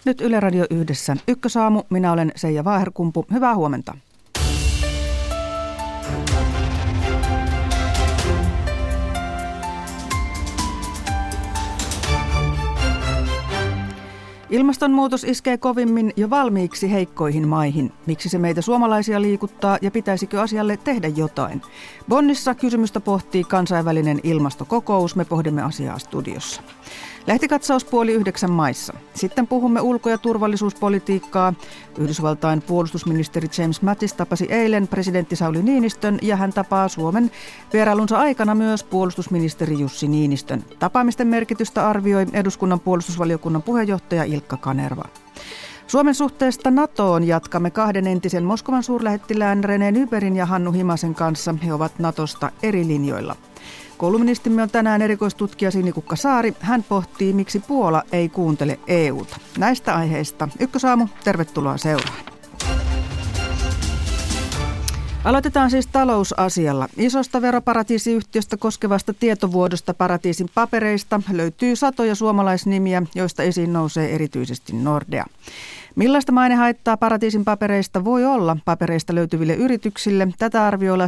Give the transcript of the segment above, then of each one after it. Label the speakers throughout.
Speaker 1: nyt Yle Radio Yhdessä Ykkösaamu. Minä olen Seija Vaaherkumpu. Hyvää huomenta. Ilmastonmuutos iskee kovimmin jo valmiiksi heikkoihin maihin. Miksi se meitä suomalaisia liikuttaa ja pitäisikö asialle tehdä jotain? Bonnissa kysymystä pohtii kansainvälinen ilmastokokous. Me pohdimme asiaa studiossa. Lehtikatsaus 8:30 maissa. Sitten puhumme ulko- ja turvallisuuspolitiikkaa. Yhdysvaltain puolustusministeri James Mattis tapasi eilen presidentti Sauli Niinistön ja hän tapaa Suomen vierailunsa aikana myös puolustusministeri Jussi Niinistön. Tapaamisten merkitystä arvioi eduskunnan puolustusvaliokunnan puheenjohtaja Ilkka Kanerva. Suomen suhteesta NATOon jatkamme kahden entisen Moskovan suurlähettilään René Nybergin ja Hannu Himasen kanssa. He ovat NATOsta eri linjoilla. Kolumnistimme on tänään erikoistutkija Sinikukka Saari. Hän pohtii, miksi Puola ei kuuntele EUta. Näistä aiheista Ykkösaamu, tervetuloa seuraan. Aloitetaan siis talousasialla. Isosta veroparatiisiyhtiöstä koskevasta tietovuodosta paratiisin papereista löytyy satoja suomalaisnimiä, joista esiin nousee erityisesti Nordea. Millaista mainehaittaa paratiisin papereista voi olla papereista löytyville yrityksille? Tätä arvioi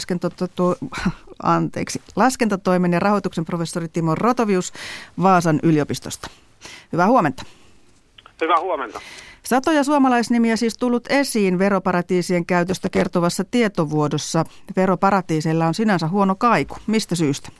Speaker 1: laskentatoimen ja rahoituksen professori Timo Rotovius Vaasan yliopistosta. Hyvää huomenta.
Speaker 2: Hyvää huomenta.
Speaker 1: Satoja suomalaisnimiä siis tullut esiin veroparatiisien käytöstä kertovassa tietovuodossa. Veroparatiiseilla on sinänsä huono kaiku. Mistä syystä?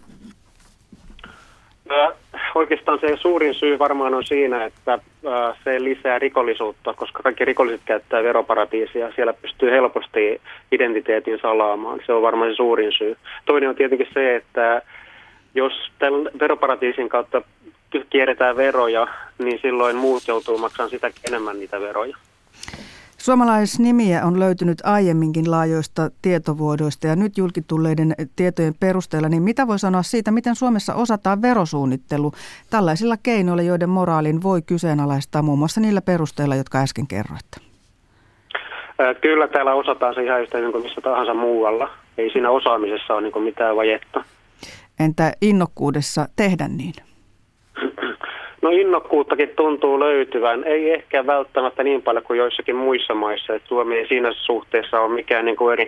Speaker 2: Oikeastaan se suurin syy varmaan on siinä, että se lisää rikollisuutta, koska kaikki rikolliset käyttää veroparatiisia. Siellä pystyy helposti identiteetin salaamaan. Se on varmaan se suurin syy. Toinen on tietenkin se, että jos tämän veroparatiisin kautta kierretään veroja, niin silloin muut joutuu maksamaan sitä enemmän niitä veroja.
Speaker 1: Suomalaisnimiä on löytynyt aiemminkin laajoista tietovuodoista ja nyt julkitulleiden tietojen perusteella, niin mitä voi sanoa siitä, miten Suomessa osataan verosuunnittelu tällaisilla keinoilla, joiden moraalin voi kyseenalaistaa muun muassa niillä perusteilla, jotka äsken kerroitte?
Speaker 2: Kyllä täällä osataan se ihan yhtä niin kuin missä tahansa muualla. Ei siinä osaamisessa ole niin kuin mitään vajetta.
Speaker 1: Entä innokkuudessa tehdä niin?
Speaker 2: No innokkuuttakin tuntuu löytyvän. Ei ehkä välttämättä niin paljon kuin joissakin muissa maissa. Että Suomi ei siinä suhteessa ole mikään niin kuin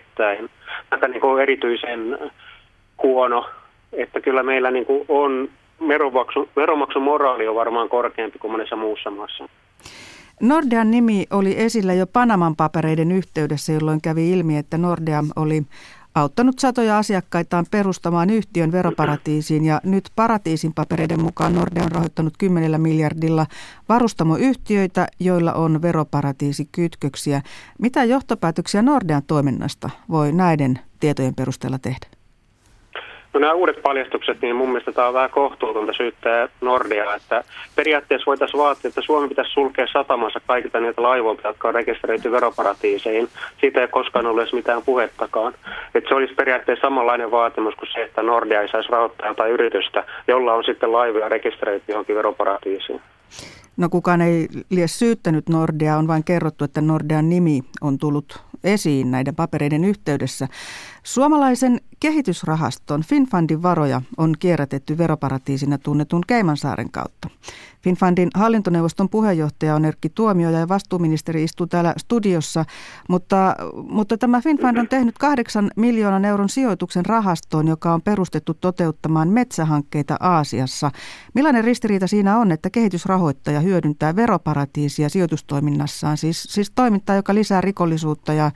Speaker 2: erityisen huono. Että kyllä meillä niin kuin on veronmaksumoraali on varmaan korkeampi kuin monessa muussa maassa.
Speaker 1: Nordean nimi oli esillä jo Panaman papereiden yhteydessä, jolloin kävi ilmi, että Nordea oli auttanut satoja asiakkaitaan perustamaan yhtiön veroparatiisiin ja nyt paratiisin papereiden mukaan Nordea on rahoittanut 10 miljardilla varustamoyhtiöitä, joilla on veroparatiisikytköksiä. Mitä johtopäätöksiä Nordean toiminnasta voi näiden tietojen perusteella tehdä?
Speaker 2: No nämä uudet paljastukset, niin mun mielestä tämä on vähän kohtuutonta syyttää Nordeaa, että periaatteessa voitaisiin vaatia, että Suomi pitäisi sulkea satamansa kaikilta niitä laivoilta, jotka on rekisteröity veroparatiiseihin. Siitä ei koskaan ole edes mitään puhettakaan. Että se olisi periaatteessa samanlainen vaatimus kuin se, että Nordea ei saisi rahoittaa jotain yritystä, jolla on sitten laivoja rekisteröity johonkin veroparatiisiin.
Speaker 1: No kukaan ei lie syyttänyt Nordeaa, on vain kerrottu, että Nordean nimi on tullut esiin näiden papereiden yhteydessä. Suomalaisen kehitysrahaston Finnfundin varoja on kierrätetty veroparatiisina tunnetun Caymansaaren kautta. Finnfundin hallintoneuvoston puheenjohtaja on Erkki Tuomioja ja vastuuministeri istuu täällä studiossa, mutta tämä Finnfund on tehnyt 8 miljoonan euron sijoituksen rahastoon, joka on perustettu toteuttamaan metsähankkeita Aasiassa. Millainen ristiriita siinä on, että kehitysrahoittaja hyödyntää veroparatiisia sijoitustoiminnassaan, siis toimintaa, joka lisää rikollisuutta ja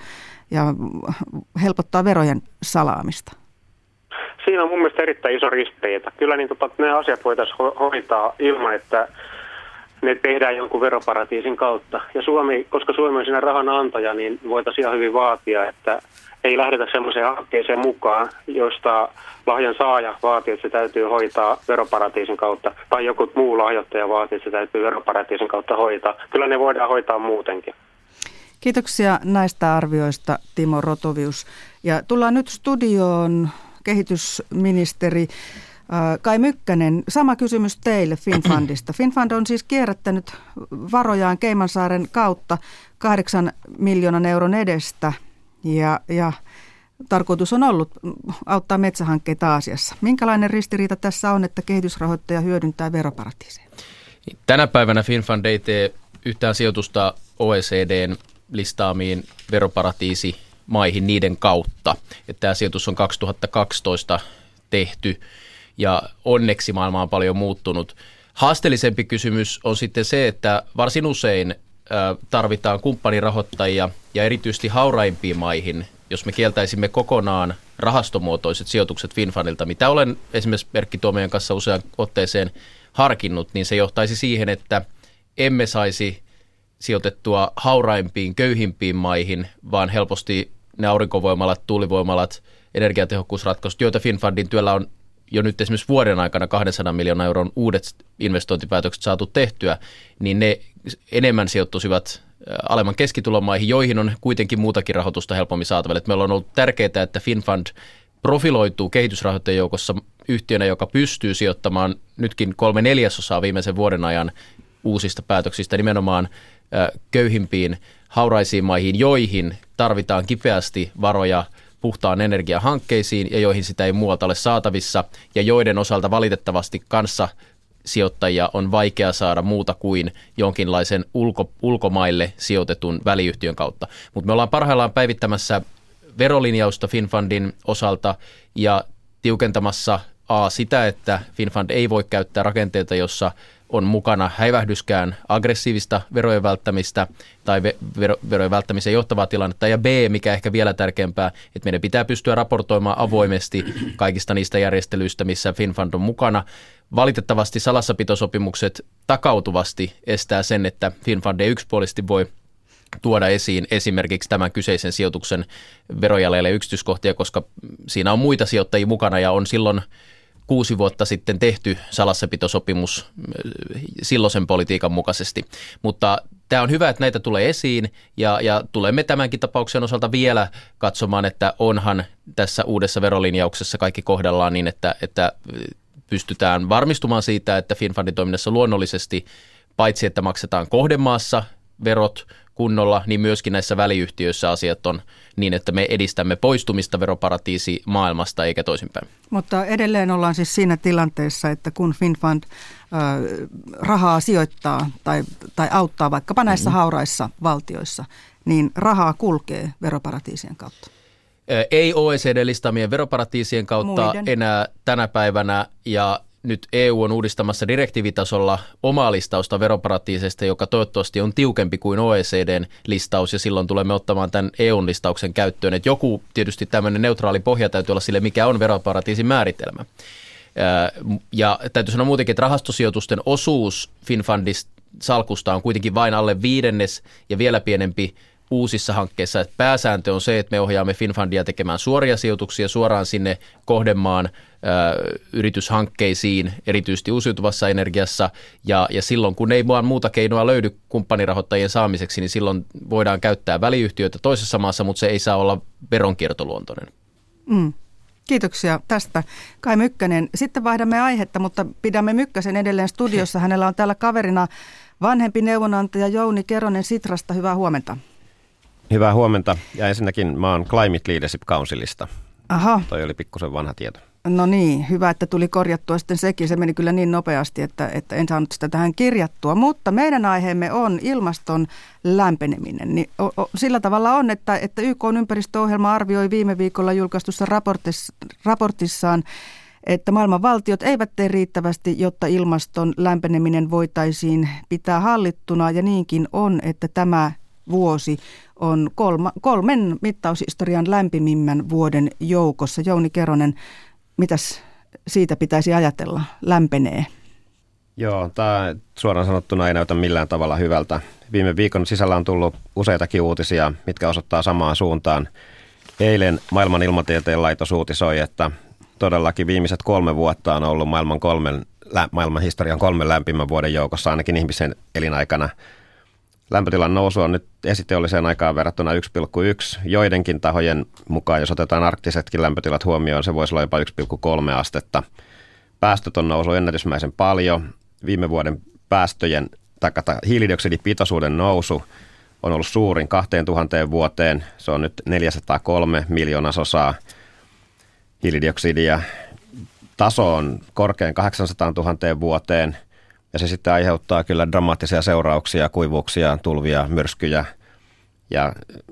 Speaker 1: helpottaa verojen salaamista?
Speaker 2: Siinä on mun mielestä erittäin iso ristiriita. Kyllä niin, nämä asiat voitaisiin hoitaa ilman, että ne tehdään jonkun veroparatiisin kautta. Ja koska Suomi on siinä rahan antaja, niin voitaisiin ihan hyvin vaatia, että ei lähdetä semmoiseen hankkeeseen mukaan, josta lahjan saaja vaatii, että se täytyy hoitaa veroparatiisin kautta, tai joku muu lahjoittaja vaatii, että se täytyy veroparatiisin kautta hoitaa. Kyllä ne voidaan hoitaa muutenkin.
Speaker 1: Kiitoksia näistä arvioista, Timo Rotovius. Ja tullaan nyt studioon kehitysministeri Kai Mykkänen. Sama kysymys teille Finnfundista. Finnfund on siis kierrättänyt varojaan Caymansaaren kautta 8 miljoonan euron edestä ja tarkoitus on ollut auttaa metsähankkeita Aasiassa. Minkälainen ristiriita tässä on, että kehitysrahoittaja hyödyntää veroparatiiseja?
Speaker 3: Tänä päivänä Finnfund ei tee yhtään sijoitusta OECDn listaamiin veroparatiisimaihin niiden kautta. Että tämä sijoitus on 2012 tehty ja onneksi maailma on paljon muuttunut. Haasteellisempi kysymys on sitten se, että varsin usein tarvitaan kumppanirahoittajia ja erityisesti hauraimpiin maihin, jos me kieltäisimme kokonaan rahastomuotoiset sijoitukset Finnfundilta, mitä olen esimerkiksi Erkki Tuomiojan kanssa usean otteeseen harkinnut, niin se johtaisi siihen, että emme saisi sijoitettua hauraimpiin, köyhimpiin maihin, vaan helposti ne aurinkovoimalat, tuulivoimalat, energiatehokkuusratkaisut, joita Finnfundin työllä on jo nyt esimerkiksi vuoden aikana 200 miljoonan euron uudet investointipäätökset saatu tehtyä, niin ne enemmän sijoittuisivat alemman keskitulomaihin, joihin on kuitenkin muutakin rahoitusta helpommin saataville. Meillä on ollut tärkeää, että Finnfund profiloituu kehitysrahoittajien joukossa yhtiönä, joka pystyy sijoittamaan nytkin 3/4 viimeisen vuoden ajan uusista päätöksistä nimenomaan köyhimpiin, hauraisiin maihin, joihin tarvitaan kipeästi varoja puhtaan energiahankkeisiin ja joihin sitä ei muualta ole saatavissa ja joiden osalta valitettavasti kanssa sijoittajia on vaikea saada muuta kuin jonkinlaisen ulkomaille sijoitetun väliyhtiön kautta. Mutta me ollaan parhaillaan päivittämässä verolinjausta Finnfundin osalta ja tiukentamassa sitä, että Finnfund ei voi käyttää rakenteita, jossa on mukana häivähdyskään aggressiivista verojen välttämistä tai verojen välttämiseen johtavaa tilannetta. Ja B, mikä ehkä vielä tärkeämpää, että meidän pitää pystyä raportoimaan avoimesti kaikista niistä järjestelyistä, missä Finnfund on mukana. Valitettavasti salassapitosopimukset takautuvasti estää sen, että Finnfund ei yksipuolisesti voi tuoda esiin esimerkiksi tämän kyseisen sijoituksen verojäljeille yksityiskohtia, koska siinä on muita sijoittajia mukana ja on silloin 6 vuotta sitten tehty salassapitosopimus silloisen politiikan mukaisesti. Mutta tämä on hyvä, että näitä tulee esiin ja tulemme tämänkin tapauksen osalta vielä katsomaan, että onhan tässä uudessa verolinjauksessa kaikki kohdallaan niin, että pystytään varmistumaan siitä, että Finnfundin toiminnassa luonnollisesti paitsi, että maksetaan kohdemaassa verot kunnolla, niin myöskin näissä väliyhtiöissä asiat on niin, että me edistämme poistumista veroparatiisimaailmasta eikä toisinpäin.
Speaker 1: Mutta edelleen ollaan siis siinä tilanteessa, että kun Finnfund rahaa sijoittaa tai auttaa vaikkapa näissä hauraissa valtioissa, niin rahaa kulkee veroparatiisien kautta.
Speaker 3: Ei OECD-listaamien veroparatiisien kautta enää tänä päivänä ja nyt EU on uudistamassa direktiivitasolla omaa listausta veroparatiiseista, joka toivottavasti on tiukempi kuin OECDn listaus, ja silloin tulemme ottamaan tämän EUn listauksen käyttöön. Että joku tietysti tämmöinen neutraali pohja täytyy olla sille, mikä on veroparatiisin määritelmä. Ja täytyy sanoa muutenkin, että rahastosijoitusten osuus Finnfundista salkusta on kuitenkin vain alle 1/5 ja vielä pienempi uusissa hankkeissa. Että pääsääntö on se, että me ohjaamme Finnfundia tekemään suoria sijoituksia suoraan sinne kohdemaan yrityshankkeisiin, erityisesti uusiutuvassa energiassa, ja silloin kun ei vaan muuta keinoa löydy kumppanirahoittajien saamiseksi, niin silloin voidaan käyttää väliyhtiöitä toisessa maassa, mutta se ei saa olla veronkiertoluontoinen.
Speaker 1: Kiitoksia tästä, Kai Mykkänen. Sitten vaihdamme aihetta, mutta pidämme Mykkäsen edelleen studiossa. Hänellä on täällä kaverina vanhempi neuvonantaja Jouni Keronen Sitrasta. Hyvää huomenta.
Speaker 4: Hyvää huomenta. Ja ensinnäkin mä oon Climate Leadership Councilista.
Speaker 1: Aha.
Speaker 4: Toi oli pikkusen vanha tieto.
Speaker 1: No niin, hyvä, että tuli korjattua sitten sekin. Se meni kyllä niin nopeasti, että en saanut sitä tähän kirjattua. Mutta meidän aiheemme on ilmaston lämpeneminen. Niin sillä tavalla on, että YK:n ympäristöohjelma arvioi viime viikolla julkaistussa raportissaan, että maailman valtiot eivät tee riittävästi, jotta ilmaston lämpeneminen voitaisiin pitää hallittuna. Ja niinkin on, että tämä vuosi on kolmen mittaushistorian lämpimimmän vuoden joukossa. Jouni Keronen, mitäs siitä pitäisi ajatella? Lämpenee.
Speaker 4: Joo, tämä suoraan sanottuna ei näytä millään tavalla hyvältä. Viime viikon sisällä on tullut useitakin uutisia, mitkä osoittaa samaan suuntaan. Eilen maailman ilmatieteen laitos uutisoi, että todellakin viimeiset 3 vuotta on ollut maailman historian 3 lämpimän vuoden joukossa ainakin ihmisen elinaikana. Lämpötilan nousu on nyt esiteolliseen aikaan verrattuna 1,1. Joidenkin tahojen mukaan, jos otetaan arktisetkin lämpötilat huomioon, se voisi olla jopa 1,3 astetta. Päästöt on noussut ennätysmäisen paljon. Viime vuoden päästöjen hiilidioksidipitoisuuden nousu on ollut suurin 2000 vuoteen. Se on nyt 403 miljoonasosaa hiilidioksidia. Taso on korkein 800 000 vuoteen. Ja se sitten aiheuttaa kyllä dramaattisia seurauksia, kuivuuksia, tulvia, myrskyjä. Ja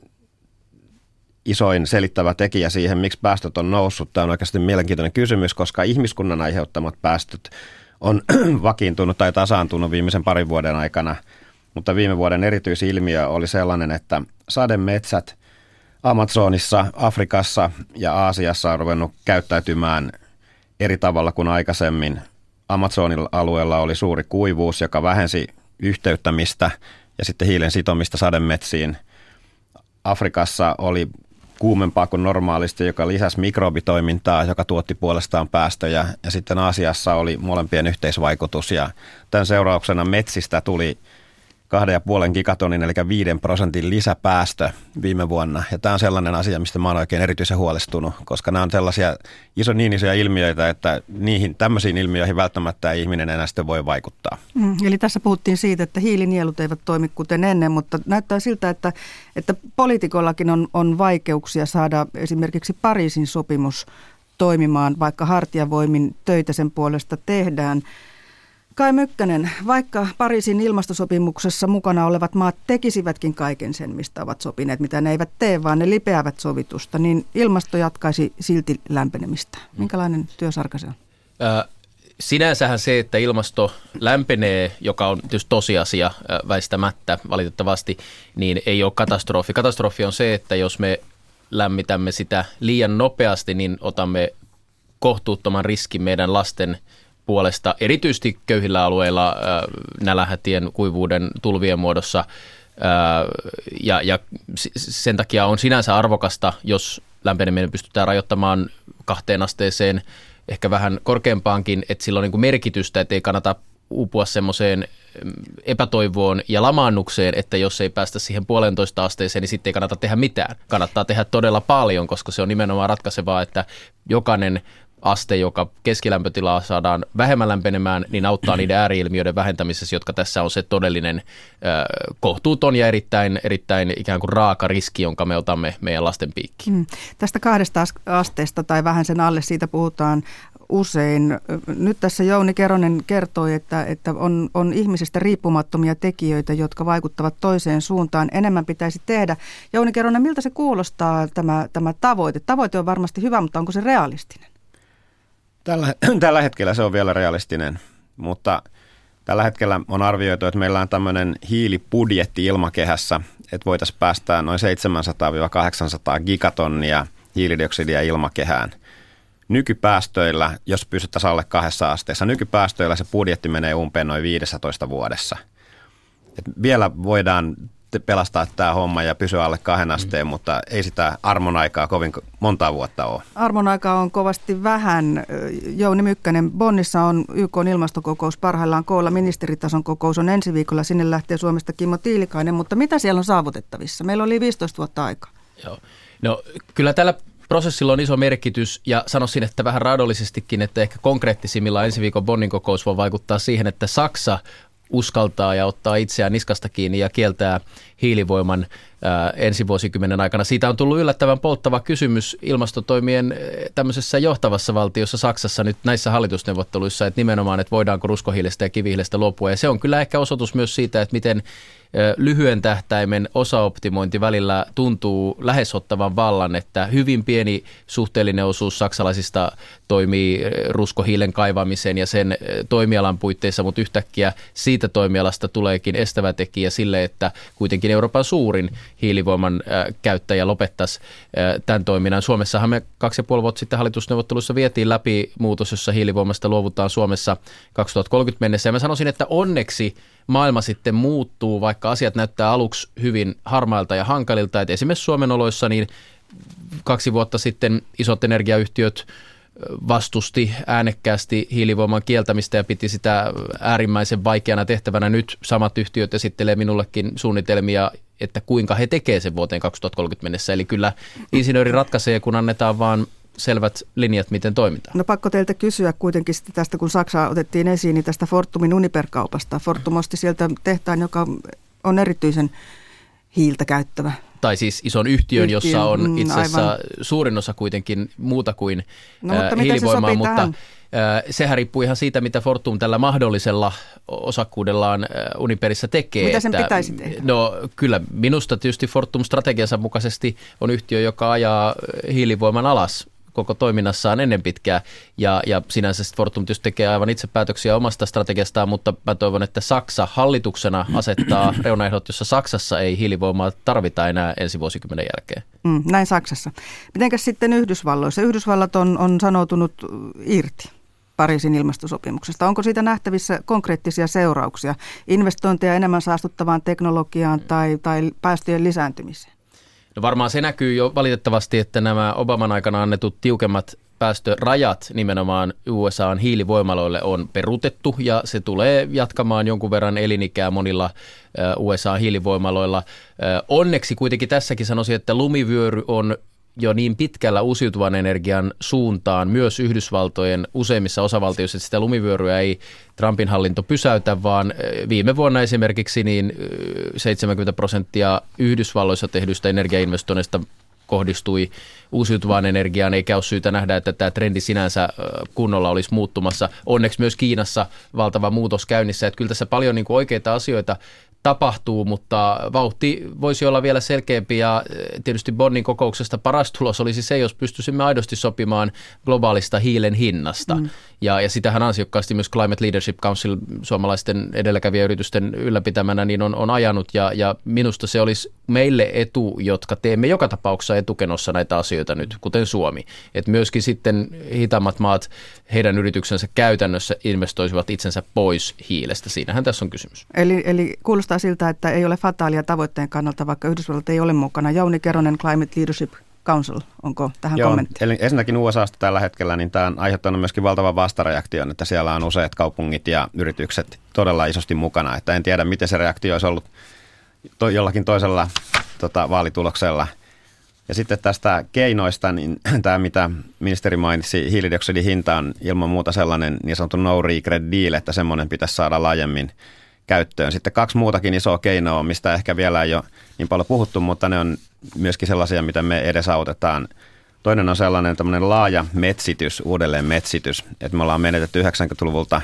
Speaker 4: isoin selittävä tekijä siihen, miksi päästöt on noussut, tämä on oikeasti mielenkiintoinen kysymys, koska ihmiskunnan aiheuttamat päästöt on vakiintunut tai tasaantunut viimeisen parin vuoden aikana. Mutta viime vuoden erityisilmiö oli sellainen, että sademetsät Amazonissa, Afrikassa ja Aasiassa on ruvennut käyttäytymään eri tavalla kuin aikaisemmin. Amazonin alueella oli suuri kuivuus, joka vähensi yhteyttämistä ja sitten hiilen sitomista sademetsiin. Afrikassa oli kuumempaa kuin normaalisti, joka lisäsi mikrobitoimintaa, joka tuotti puolestaan päästöjä. Ja sitten Aasiassa oli molempien yhteisvaikutus ja tämän seurauksena metsistä tuli 2,5 gigatonnin, eli 5% lisäpäästö viime vuonna. Ja tämä on sellainen asia, mistä mä oon oikein erityisen huolestunut, koska nämä on sellaisia niin isoja ilmiöitä, että tämmöisiin ilmiöihin välttämättä ei ihminen enää sitten voi vaikuttaa.
Speaker 1: Eli tässä puhuttiin siitä, että hiilinielut eivät toimi kuten ennen, mutta näyttää siltä, että poliitikollakin on vaikeuksia saada esimerkiksi Pariisin sopimus toimimaan, vaikka hartiavoimin töitä sen puolesta tehdään. Kai Mykkänen, vaikka Pariisin ilmastosopimuksessa mukana olevat maat tekisivätkin kaiken sen, mistä ovat sopineet, mitä ne eivät tee, vaan ne lipeävät sovitusta, niin ilmasto jatkaisi silti lämpenemistä. Minkälainen työsarka se on?
Speaker 3: Sinänsähän se, että ilmasto lämpenee, joka on tietysti tosiasia väistämättä valitettavasti, niin ei ole katastrofi. Katastrofi on se, että jos me lämmitämme sitä liian nopeasti, niin otamme kohtuuttoman riskin meidän lasten puolesta, erityisesti köyhillä alueilla nälähätien, kuivuuden, tulvien muodossa. Ja sen takia on sinänsä arvokasta, jos lämpeneminen pystytään rajoittamaan 2 asteeseen, ehkä vähän korkeampaankin, että sillä on niin kuin merkitystä, että ei kannata uupua semmoiseen epätoivoon ja lamaannukseen, että jos ei päästä siihen 1,5 asteeseen, niin sitten ei kannata tehdä mitään. Kannattaa tehdä todella paljon, koska se on nimenomaan ratkaisevaa, että jokainen aste, joka keskilämpötilaa saadaan vähemmän lämpenemään, niin auttaa niiden ääriilmiöiden vähentämisessä, jotka tässä on se todellinen kohtuuton ja erittäin ikään kuin raaka riski, jonka me otamme meidän lasten piikkiin.
Speaker 1: Tästä 2 asteesta tai vähän sen alle siitä puhutaan usein. Nyt tässä Jouni Keronen kertoi, että on ihmisistä riippumattomia tekijöitä, jotka vaikuttavat toiseen suuntaan. Enemmän pitäisi tehdä. Jouni Keronen, miltä se kuulostaa tämä tavoite? Tavoite on varmasti hyvä, mutta onko se realistinen?
Speaker 4: Tällä hetkellä se on vielä realistinen, mutta tällä hetkellä on arvioitu, että meillä on tämmöinen hiilibudjetti ilmakehässä, että voitaisiin päästää noin 700-800 gigatonnia hiilidioksidia ilmakehään. Nykypäästöillä, jos pysyttäisiin alle 2 asteessa, nykypäästöillä se budjetti menee umpeen noin 15 vuodessa. Et vielä voidaan pelastaa tämä homma ja pysyä alle 2 asteen, mutta ei sitä armon aikaa kovin montaa vuotta ole.
Speaker 1: Armon aikaa on kovasti vähän. Jouni Mykkänen, Bonnissa on YK:n ilmastokokous parhaillaan koolla. Ministeritason kokous on ensi viikolla. Sinne lähtee Suomesta Kimmo Tiilikainen, mutta mitä siellä on saavutettavissa? Meillä oli 15 vuotta aikaa.
Speaker 3: Joo. No kyllä tällä prosessilla on iso merkitys ja sanoisin, että vähän raadollisestikin, että ehkä konkreettisimmillaan ensi viikon Bonnin kokous voi vaikuttaa siihen, että Saksa uskaltaa ja ottaa itseään niskasta kiinni ja kieltää hiilivoiman ensi vuosikymmenen aikana. Siitä on tullut yllättävän polttava kysymys ilmastotoimien tämmöisessä johtavassa valtiossa Saksassa nyt näissä hallitusneuvotteluissa, että nimenomaan, että voidaanko ruskohiilestä ja kivihiilestä luopua. Ja se on kyllä ehkä osoitus myös siitä, että miten lyhyen tähtäimen osaoptimointi välillä tuntuu lähes ottavan vallan, että hyvin pieni suhteellinen osuus saksalaisista toimii ruskohiilen kaivamisen ja sen toimialan puitteissa, mutta yhtäkkiä siitä toimialasta tuleekin estävä tekijä sille, että kuitenkin Euroopan suurin hiilivoiman käyttäjä lopettaisi tämän toiminnan. Suomessahan me 2,5 vuotta sitten hallitusneuvotteluissa vietiin läpi muutos, jossa hiilivoimasta luovutaan Suomessa 2030 mennessä. Ja mä sanoisin, että onneksi maailma sitten muuttuu, vaikka asiat näyttää aluksi hyvin harmailta ja hankalilta. Et esimerkiksi Suomen oloissa niin 2 vuotta sitten isot energiayhtiöt vastusti äänekkäästi hiilivoiman kieltämistä ja piti sitä äärimmäisen vaikeana tehtävänä. Nyt samat yhtiöt esittelee minullekin suunnitelmia, että kuinka he tekevät sen vuoteen 2030 mennessä. Eli kyllä insinööri ratkaisee, kun annetaan vaan selvät linjat, miten toimitaan.
Speaker 1: No pakko teiltä kysyä kuitenkin tästä, kun Saksa otettiin esiin, niin tästä Fortumin Uniper-kaupasta. Fortum osti sieltä tehtaan, joka on erityisen hiiltä käyttävä.
Speaker 3: Tai siis ison yhtiön, jossa on itse asiassa suurin osa kuitenkin muuta kuin hiilivoimaa, mutta Sehän riippuu ihan siitä, mitä Fortum tällä mahdollisella osakkuudellaan Uniperissä tekee.
Speaker 1: Mitä sen pitäisi tehdä?
Speaker 3: No kyllä minusta tietysti Fortum strategiansa mukaisesti on yhtiö, joka ajaa hiilivoiman alas koko toiminnassaan ennen pitkää, ja sinänsä Fortum tietysti tekee aivan itse päätöksiä omasta strategiastaan, mutta mä toivon, että Saksa hallituksena asettaa reunaehdot, jossa Saksassa ei hiilivoimaa tarvita enää ensi vuosikymmenen jälkeen.
Speaker 1: Näin Saksassa. Mitenkäs sitten Yhdysvalloissa? Yhdysvallat on sanoutunut irti Pariisin ilmastosopimuksesta. Onko siitä nähtävissä konkreettisia seurauksia, investointeja enemmän saastuttavaan teknologiaan tai päästöjen lisääntymiseen?
Speaker 3: No varmaan se näkyy jo valitettavasti, että nämä Obaman aikana annetut tiukemmat päästörajat nimenomaan USA:n hiilivoimaloille on peruutettu, ja se tulee jatkamaan jonkun verran elinikää monilla USA:n hiilivoimaloilla. Onneksi kuitenkin tässäkin sanoisin, että lumivyöry on jo niin pitkällä uusiutuvan energian suuntaan myös Yhdysvaltojen useimmissa osavaltioissa, että sitä lumivyöryä ei Trumpin hallinto pysäytä, vaan viime vuonna esimerkiksi niin 70% Yhdysvalloissa tehdyistä energiainvestoinneista kohdistui uusiutuvaan energiaan, eikä ole syytä nähdä, että tämä trendi sinänsä kunnolla olisi muuttumassa. Onneksi myös Kiinassa valtava muutos käynnissä, että kyllä tässä paljon niin kuin oikeita asioita tapahtuu, mutta vauhti voisi olla vielä selkeämpi, ja tietysti Bonnin kokouksesta paras tulos olisi se, jos pystyisimme aidosti sopimaan globaalista hiilen hinnasta. Ja sitähän ansiokkaasti myös Climate Leadership Council suomalaisten edelläkävijäyritysten ylläpitämänä niin on ajanut, ja minusta se olisi meille etu, jotka teemme joka tapauksessa etukenossa näitä asioita nyt, kuten Suomi. Että myöskin sitten hitaammat maat, heidän yrityksensä käytännössä investoisivat itsensä pois hiilestä. Siinähän tässä on kysymys.
Speaker 1: Eli kuulostaa siltä, että ei ole fataalia tavoitteen kannalta, vaikka Yhdysvallat ei ole mukana. Jouni Keronen, Climate Leadership Council, onko tähän kommentti?
Speaker 4: Eli ensinnäkin USAsta tällä hetkellä niin tämä on aiheuttanut myöskin valtavan vastareaktion, että siellä on useat kaupungit ja yritykset todella isosti mukana. Että en tiedä, miten se reaktio olisi ollut jollakin toisella vaalituloksella. Ja sitten tästä keinoista, niin tämä mitä ministeri mainitsi, hiilidioksidin hinta on ilman muuta sellainen niin sanottu no regret deal, että semmoinen pitäisi saada laajemmin käyttöön. Sitten 2 muutakin isoa keinoa, mistä ehkä vielä ei ole niin paljon puhuttu, mutta ne on myöskin sellaisia, mitä me edesautetaan. Toinen on sellainen tämmöinen laaja metsitys, uudelleen metsitys, että me ollaan menetetty 90-luvulta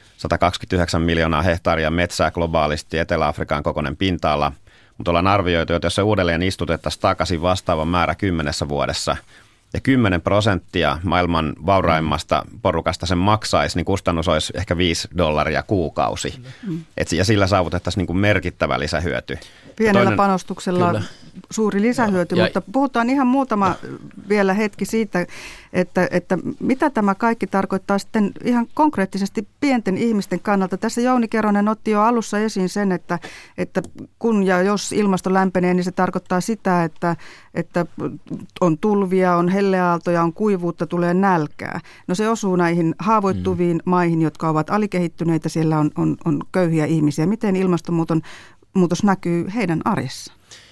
Speaker 4: 129 miljoonaa hehtaaria metsää globaalisti, Etelä-Afrikan kokoinen pinta-ala, mutta ollaan arvioitu, että jos se uudelleen istutettaisiin takaisin vastaava määrä 10 vuodessa, ja 10% maailman vauraimmasta porukasta sen maksaisi, niin kustannus olisi ehkä $5 kuukausi. Ja sillä saavutettaisiin niin kuin merkittävä lisähyöty.
Speaker 1: Pienellä panostuksella suuri lisähyöty, mutta puhutaan ihan muutama vielä hetki siitä, että mitä tämä kaikki tarkoittaa sitten ihan konkreettisesti pienten ihmisten kannalta. Tässä Jouni Keronen otti jo alussa esiin sen, että kun ja jos ilmasto lämpenee, niin se tarkoittaa sitä, että on tulvia, on helleaaltoja, on kuivuutta, tulee nälkää. No se osuu näihin haavoittuviin maihin, jotka ovat alikehittyneitä, siellä on köyhiä ihmisiä. Miten ilmastonmuutos näkyy heidän arjessa?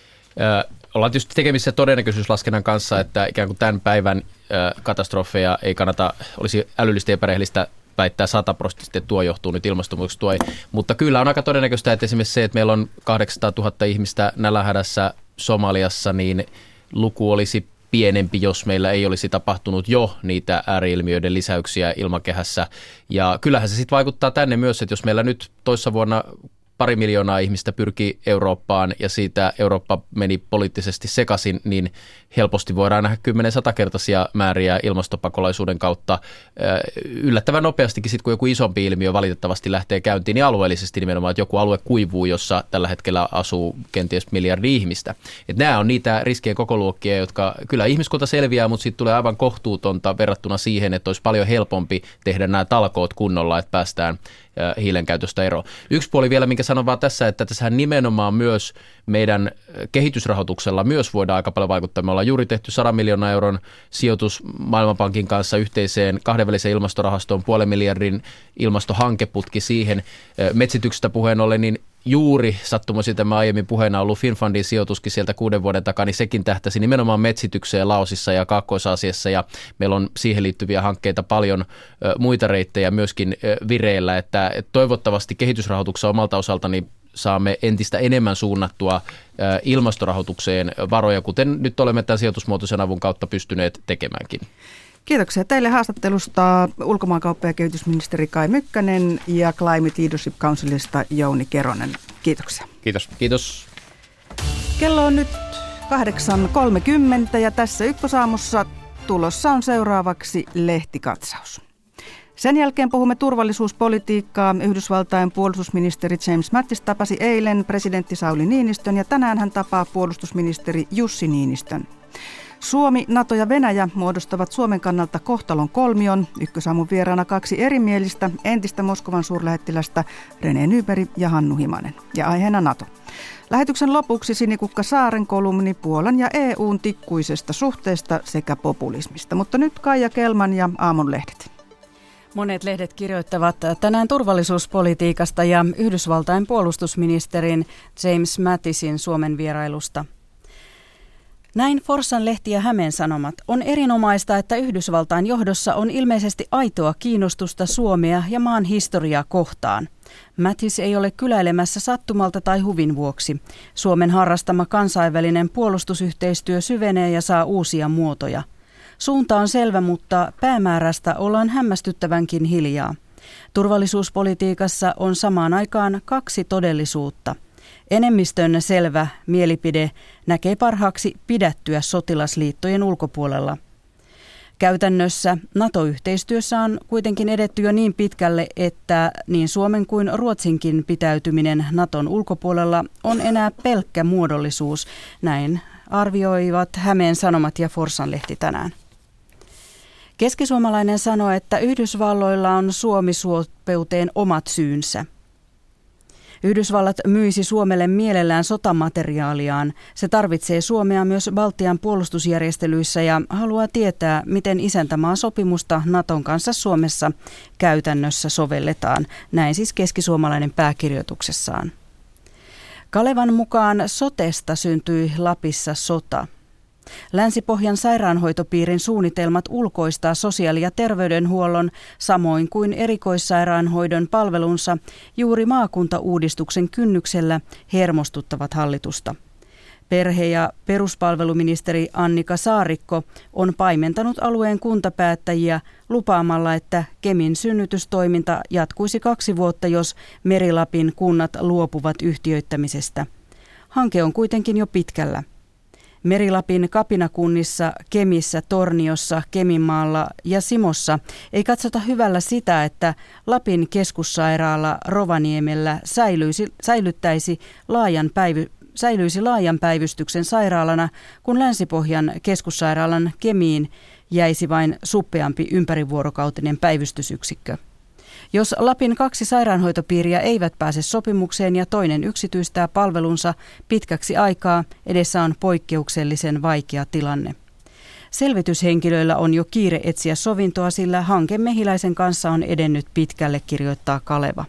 Speaker 3: Ollaan tietysti tekemissä todennäköisyyslaskennan kanssa, että ikään kuin tämän päivän katastrofeja ei olisi älyllisesti epärehellistä väittää 100%, että tuo johtuu nyt ilmastonmuutoksesta, tuo ei. Mutta kyllä on aika todennäköistä, että esimerkiksi se, että meillä on 800 000 ihmistä nälänhädässä Somaliassa, niin luku olisi pienempi, jos meillä ei olisi tapahtunut jo niitä ääriilmiöiden lisäyksiä ilmakehässä. Ja kyllähän se sitten vaikuttaa tänne myös, että jos meillä nyt toissa vuonna 2 miljoonaa ihmistä pyrki Eurooppaan ja siitä Eurooppa meni poliittisesti sekaisin, niin helposti voidaan nähdä 10-100-kertaisia määriä ilmastopakolaisuuden kautta. Yllättävän nopeastikin sitten, kun joku isompi ilmiö valitettavasti lähtee käyntiin, niin alueellisesti nimenomaan, että joku alue kuivuu, jossa tällä hetkellä asuu kenties 1 miljardi ihmistä. Että nämä on niitä riskien kokoluokkia, jotka kyllä ihmiskunta selviää, mutta sitten tulee aivan kohtuutonta verrattuna siihen, että olisi paljon helpompi tehdä nämä talkoot kunnolla, että päästään hiilen käytöstä eroon. Yksi puoli vielä, minkä sanon vaan tässä, että tässähän nimenomaan myös meidän kehitysrahoituksella myös voidaan aika paljon vaikuttaa. Me ollaan juuri tehty 100 miljoonan euron sijoitus Maailmanpankin kanssa yhteiseen kahdenväliseen ilmastorahastoon, 500 miljardin ilmastohankeputki siihen. Metsityksestä puheen ollen, niin juuri sattumoisin tämä aiemmin puheena ollut Finnfundin sijoituskin sieltä 6 vuoden takaa, niin sekin tähtäisi nimenomaan metsitykseen Laosissa ja Kaakkois-Aasiassa, ja meillä on siihen liittyviä hankkeita paljon muita reittejä myöskin vireillä, että toivottavasti kehitysrahoituksessa omalta osaltani saamme entistä enemmän suunnattua ilmastorahoitukseen varoja, kuten nyt olemme tämän sijoitusmuotoisen avun kautta pystyneet tekemäänkin.
Speaker 1: Kiitoksia teille haastattelusta ulkomaankauppa- ja kehitysministeri Kai Mykkänen ja Climate Leadership Councilista Jouni Keronen. Kiitoksia.
Speaker 4: Kiitos.
Speaker 3: Kiitos.
Speaker 1: Kello on nyt 8.30 ja tässä Ykkösaamussa tulossa on seuraavaksi lehtikatsaus. Sen jälkeen puhumme turvallisuuspolitiikkaa. Yhdysvaltain puolustusministeri James Mattis tapasi eilen presidentti Sauli Niinistön ja tänään hän tapaa puolustusministeri Jussi Niinistön. Suomi, NATO ja Venäjä muodostavat Suomen kannalta kohtalon kolmion. Ykkösaamun vieraana 2 erimielistä entistä Moskovan suurlähettilästä René Nyberg ja Hannu Himanen. Ja aiheena NATO. Lähetyksen lopuksi Sinikukka Saaren kolumni Puolan ja EUn tikkuisesta suhteesta sekä populismista. Mutta nyt Kaija Kelman ja aamun lehdet.
Speaker 5: Monet lehdet kirjoittavat tänään turvallisuuspolitiikasta ja Yhdysvaltain puolustusministerin James Mattisin Suomen vierailusta. Näin Forssan lehti ja Hämeen Sanomat. On erinomaista, että Yhdysvaltain johdossa on ilmeisesti aitoa kiinnostusta Suomea ja maan historiaa kohtaan. Mattis ei ole kyläilemässä sattumalta tai huvin vuoksi. Suomen harrastama kansainvälinen puolustusyhteistyö syvenee ja saa uusia muotoja. Suunta on selvä, mutta päämäärästä ollaan hämmästyttävänkin hiljaa. Turvallisuuspolitiikassa on samaan aikaan 2 todellisuutta. Enemmistön selvä mielipide näkee parhaaksi pidättyä sotilasliittojen ulkopuolella. Käytännössä NATO-yhteistyössä on kuitenkin edetty jo niin pitkälle, että niin Suomen kuin Ruotsinkin pitäytyminen NATOn ulkopuolella on enää pelkkä muodollisuus. Näin arvioivat Hämeen Sanomat ja Forssan lehti tänään. Keskisuomalainen sanoo, että Yhdysvalloilla on Suomi-suopeuteen omat syynsä. Yhdysvallat myisi Suomelle mielellään sotamateriaaliaan. Se tarvitsee Suomea myös Baltian puolustusjärjestelyissä ja haluaa tietää, miten isäntämaasopimusta Naton kanssa Suomessa käytännössä sovelletaan. Näin siis keskisuomalainen pääkirjoituksessaan. Kalevan mukaan sotesta syntyi Lapissa sota. Länsi-Pohjan sairaanhoitopiirin suunnitelmat ulkoistaa sosiaali- ja terveydenhuollon samoin kuin erikoissairaanhoidon palvelunsa juuri maakuntauudistuksen kynnyksellä hermostuttavat hallitusta. Perhe- ja peruspalveluministeri Annika Saarikko on paimentanut alueen kuntapäättäjiä lupaamalla, että Kemin synnytystoiminta jatkuisi 2 vuotta, jos Meri-Lapin kunnat luopuvat yhtiöittämisestä. Hanke on kuitenkin jo pitkällä. Meri-Lapin kapinakunnissa, Kemissä, Torniossa, Keminmaalla ja Simossa ei katsota hyvällä sitä, että Lapin keskussairaala Rovaniemellä säilyisi laajan päivystyksen sairaalana, kun Länsi-Pohjan keskussairaalan Kemiin jäisi vain suppeampi ympärivuorokautinen päivystysyksikkö. Jos Lapin 2 sairaanhoitopiiriä eivät pääse sopimukseen ja toinen yksityistää palvelunsa pitkäksi aikaa, edessä on poikkeuksellisen vaikea tilanne. Selvityshenkilöillä on jo kiire etsiä sovintoa, sillä hanke Mehiläisen kanssa on edennyt pitkälle, kirjoittaa Kaleva.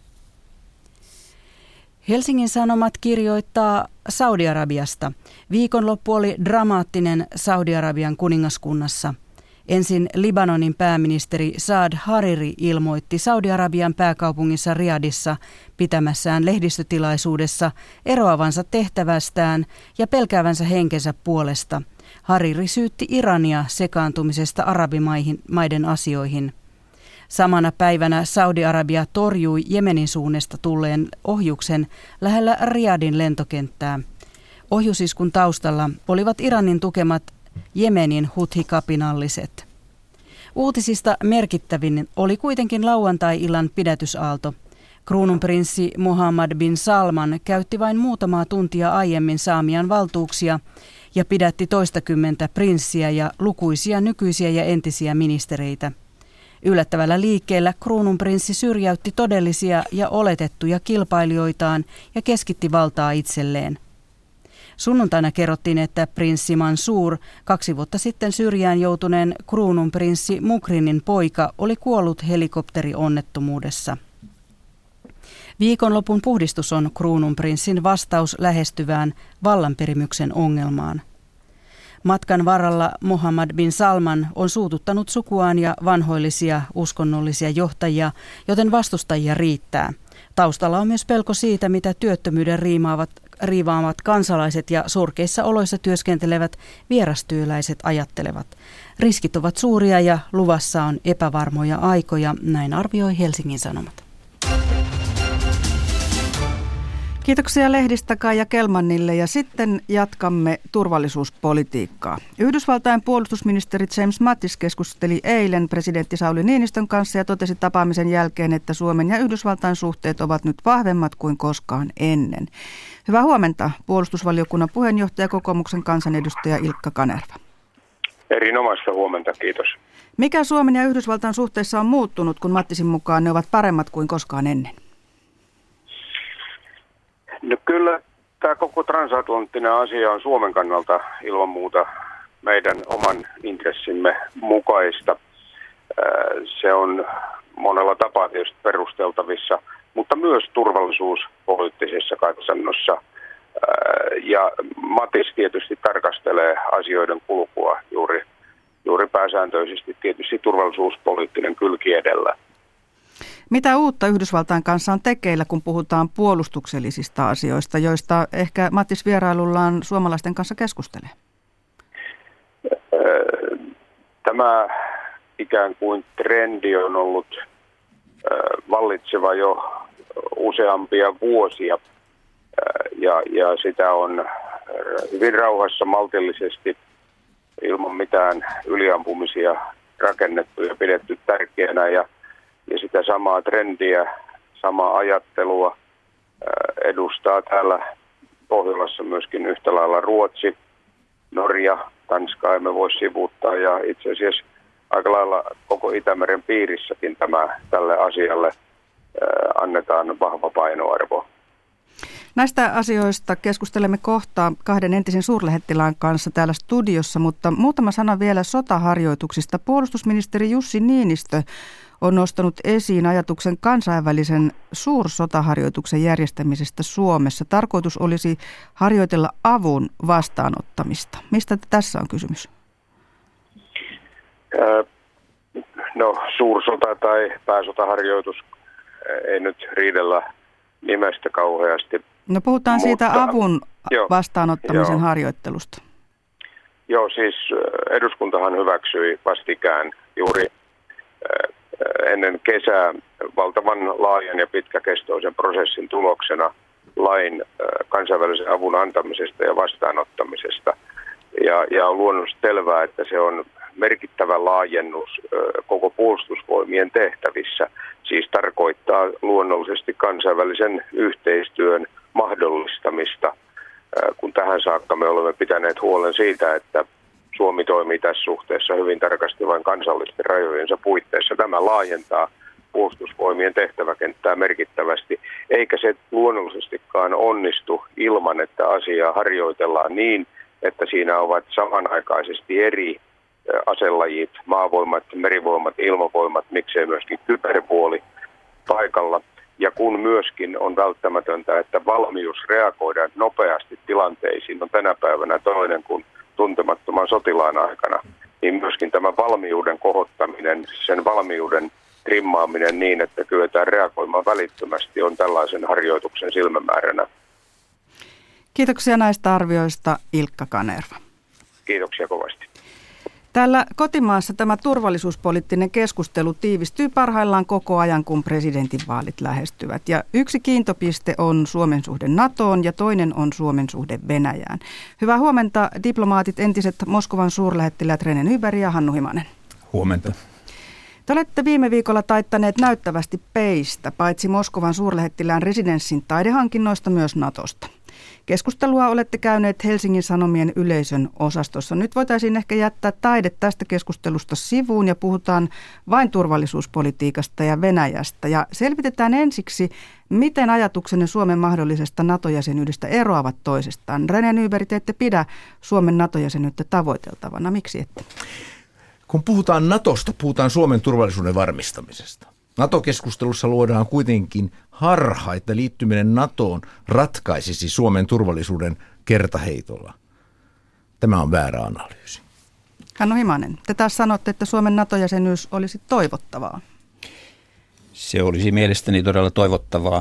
Speaker 5: Helsingin Sanomat kirjoittaa Saudi-Arabiasta. Viikonloppu oli dramaattinen Saudi-Arabian kuningaskunnassa. Ensin Libanonin pääministeri Saad Hariri ilmoitti Saudi-Arabian pääkaupungissa Riyadissa pitämässään lehdistötilaisuudessa eroavansa tehtävästään ja pelkäävänsä henkensä puolesta. Hariri syytti Irania sekaantumisesta arabimaiden asioihin. Samana päivänä Saudi-Arabia torjui Jemenin suunnasta tulleen ohjuksen lähellä Riyadin lentokenttää. Ohjusiskun taustalla olivat Iranin tukemat Jemenin huthi-kapinalliset. Uutisista merkittävin oli kuitenkin lauantai-illan pidätysaalto. Kruununprinssi Mohammed bin Salman käytti vain muutamaa tuntia aiemmin saamiaan valtuuksia ja pidätti toistakymmentä prinssiä ja lukuisia nykyisiä ja entisiä ministereitä. Yllättävällä liikkeellä kruununprinssi syrjäytti todellisia ja oletettuja kilpailijoitaan ja keskitti valtaa itselleen. Sunnuntaina kerrottiin, että prinssi Mansour, 2 vuotta sitten syrjään joutuneen kruununprinssi Mukrinin poika, oli kuollut helikopterionnettomuudessa. Viikonlopun puhdistus on kruununprinssin vastaus lähestyvään vallanperimyksen ongelmaan. Matkan varrella Mohammed bin Salman on suututtanut sukuaan ja vanhoillisia uskonnollisia johtajia, joten vastustajia riittää. Taustalla on myös pelko siitä, mitä työttömyyden riivaamat kansalaiset ja surkeissa oloissa työskentelevät vierastyöläiset ajattelevat. Riskit ovat suuria ja luvassa on epävarmoja aikoja, näin arvioi Helsingin Sanomat.
Speaker 1: Kiitoksia lehdistä Kaija Kelmannille ja sitten jatkamme turvallisuuspolitiikkaa. Yhdysvaltain puolustusministeri James Mattis keskusteli eilen presidentti Sauli Niinistön kanssa ja totesi tapaamisen jälkeen, että Suomen ja Yhdysvaltain suhteet ovat nyt vahvemmat kuin koskaan ennen. Hyvää huomenta, puolustusvaliokunnan puheenjohtaja, kokoomuksen kansanedustaja Ilkka Kanerva.
Speaker 6: Erinomaista huomenta, kiitos.
Speaker 1: Mikä Suomen ja Yhdysvaltain suhteissa on muuttunut, kun Mattisin mukaan ne ovat paremmat kuin koskaan ennen?
Speaker 6: No kyllä tämä koko transatlanttinen asia on Suomen kannalta ilman muuta meidän oman intressimme mukaista. Se on monella tapaa tietysti perusteltavissa, mutta myös turvallisuuspoliittisessa katsannossa. Ja Mattis tietysti tarkastelee asioiden kulkua juuri pääsääntöisesti tietysti turvallisuuspoliittinen kylki edellä.
Speaker 1: Mitä uutta Yhdysvaltain kanssa on tekeillä, kun puhutaan puolustuksellisista asioista, joista ehkä Mattis vierailullaan suomalaisten kanssa keskustelee?
Speaker 6: Tämä ikään kuin trendi on ollut vallitseva jo useampia vuosia ja sitä on hyvin rauhassa maltillisesti ilman mitään yliampumisia rakennettu ja pidetty tärkeänä ja sitä samaa trendiä, samaa ajattelua edustaa täällä Pohjolassa myöskin yhtä lailla Ruotsi, Norja, Tanska emme voi sivuuttaa ja itse asiassa aika lailla koko Itämeren piirissäkin tälle asialle annetaan vahva painoarvo.
Speaker 1: Näistä asioista keskustelemme kohta kahden entisen suurlähettilään kanssa täällä studiossa, mutta muutama sana vielä sotaharjoituksista. Puolustusministeri Jussi Niinistö on nostanut esiin ajatuksen kansainvälisen suursotaharjoituksen järjestämisestä Suomessa. Tarkoitus olisi harjoitella avun vastaanottamista. Mistä tässä on kysymys?
Speaker 6: No suursota tai pääsotaharjoitus ei nyt riidellä nimestä kauheasti.
Speaker 1: No puhutaan siitä avun vastaanottamisen harjoittelusta.
Speaker 6: Joo, siis eduskuntahan hyväksyi vastikään juuri ennen kesää valtavan laajan ja pitkäkestoisen prosessin tuloksena lain kansainvälisen avun antamisesta ja vastaanottamisesta. Ja on luonnollisesti selvää, että se on merkittävä laajennus koko puolustusvoimien tehtävissä. Siis tarkoittaa luonnollisesti kansainvälisen yhteistyön mahdollistamista, kun tähän saakka me olemme pitäneet huolen siitä, että Suomi toimii tässä suhteessa hyvin tarkasti vain kansallisten rajojensa puitteissa. Tämä laajentaa puolustusvoimien tehtäväkenttää merkittävästi, eikä se luonnollisestikaan onnistu ilman, että asiaa harjoitellaan niin, että siinä ovat samanaikaisesti eri aselajit, maavoimat, merivoimat, ilmavoimat, miksei myöskin kyberpuoli paikalla. Ja kun myöskin on välttämätöntä, että valmius reagoida nopeasti tilanteisiin on tänä päivänä toinen kuin tuntemattoman sotilaan aikana, niin myöskin tämä valmiuden kohottaminen, sen valmiuden trimmaaminen niin, että kyetään reagoimaan välittömästi on tällaisen harjoituksen silmämääränä.
Speaker 1: Kiitoksia näistä arvioista, Ilkka Kanerva.
Speaker 6: Kiitoksia kovasti.
Speaker 1: Täällä kotimaassa tämä turvallisuuspoliittinen keskustelu tiivistyy parhaillaan koko ajan, kun presidentinvaalit lähestyvät. Ja yksi kiintopiste on Suomen suhde NATOon ja toinen on Suomen suhde Venäjään. Hyvää huomenta diplomaatit, entiset Moskovan suurlähettiläät Rene Nyberg ja Hannu Himanen.
Speaker 7: Huomenta.
Speaker 1: Te olette viime viikolla taittaneet näyttävästi peistä, paitsi Moskovan suurlähettilään residenssin taidehankinnoista myös NATOsta. Keskustelua olette käyneet Helsingin Sanomien yleisön osastossa. Nyt voitaisiin ehkä jättää taide tästä keskustelusta sivuun ja puhutaan vain turvallisuuspolitiikasta ja Venäjästä. Ja selvitetään ensiksi, miten ajatuksenne Suomen mahdollisesta NATO-jäsenyydestä eroavat toisestaan. Rene Nyberg, te ette pidä Suomen NATO-jäsenyyttä tavoiteltavana. Miksi ette?
Speaker 7: Kun puhutaan NATOsta, puhutaan Suomen turvallisuuden varmistamisesta. NATO-keskustelussa luodaan kuitenkin harha, että liittyminen NATOon ratkaisisi Suomen turvallisuuden kertaheitolla. Tämä on väärä analyysi.
Speaker 1: Hannu Himanen, te taas sanotte, että Suomen NATO-jäsenyys olisi toivottavaa.
Speaker 8: Se olisi mielestäni todella toivottavaa,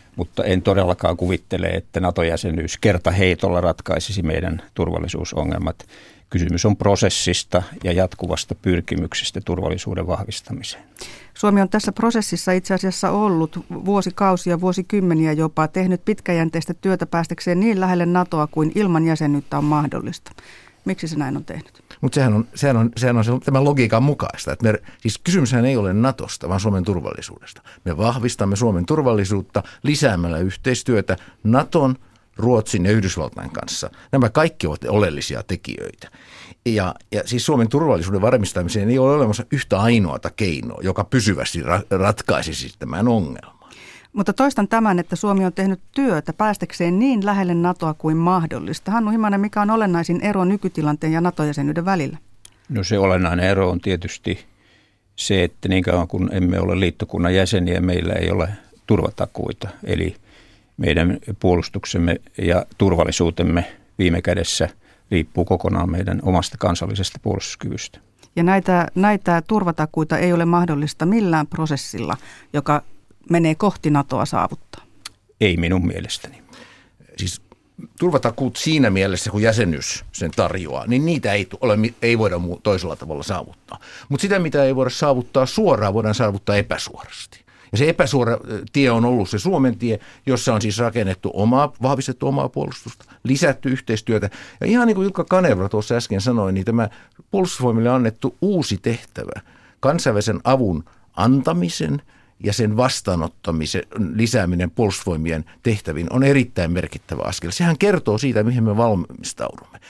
Speaker 8: mutta en todellakaan kuvittele, että NATO-jäsenyys kertaheitolla ratkaisisi meidän turvallisuusongelmat. Kysymys on prosessista ja jatkuvasta pyrkimyksestä turvallisuuden vahvistamiseen.
Speaker 1: Suomi on tässä prosessissa itse asiassa ollut vuosikausia, vuosikymmeniä jopa, tehnyt pitkäjänteistä työtä päästäkseen niin lähelle NATOa kuin ilman jäsenyyttä on mahdollista. Miksi se näin on tehnyt?
Speaker 7: Mutta sehän on tämän logiikan mukaista. Että siis kysymyshän ei ole NATOsta, vaan Suomen turvallisuudesta. Me vahvistamme Suomen turvallisuutta lisäämällä yhteistyötä NATOn, Ruotsin ja Yhdysvaltain kanssa. Nämä kaikki ovat oleellisia tekijöitä. Ja siis Suomen turvallisuuden varmistamiseen ei ole olemassa yhtä ainoata keinoa, joka pysyvästi ratkaisisi tämän ongelman.
Speaker 1: Mutta toistan tämän, että Suomi on tehnyt työtä päästäkseen niin lähelle NATOa kuin mahdollista. Hannu Himanen, mikä on olennaisin ero nykytilanteen ja NATO-jäsenyyden välillä?
Speaker 8: No se olennainen ero on tietysti se, että niin kauan kun emme ole liittokunnan jäseniä, meillä ei ole turvatakuita. Eli meidän puolustuksemme ja turvallisuutemme viime kädessä riippuu kokonaan meidän omasta kansallisesta puolustuskyvystä.
Speaker 1: Ja näitä turvatakuita ei ole mahdollista millään prosessilla, joka menee kohti NATOa saavuttaa?
Speaker 8: Ei minun mielestäni.
Speaker 7: Siis turvatakuut siinä mielessä, kun jäsenyys sen tarjoaa, niin niitä ei voida toisella tavalla saavuttaa. Mutta sitä, mitä ei voida saavuttaa suoraan, voidaan saavuttaa epäsuorasti. Ja se epäsuora tie on ollut se Suomen tie, jossa on siis rakennettu vahvistettu omaa puolustusta, lisätty yhteistyötä. Ja ihan niin kuin Ilkka Kanerva tuossa äsken sanoi, niin tämä puolustusvoimille annettu uusi tehtävä, kansainvälisen avun antamisen ja sen vastaanottamisen lisääminen puolustusvoimien tehtäviin on erittäin merkittävä askel. Sehän kertoo siitä, mihin me valmistaudumme,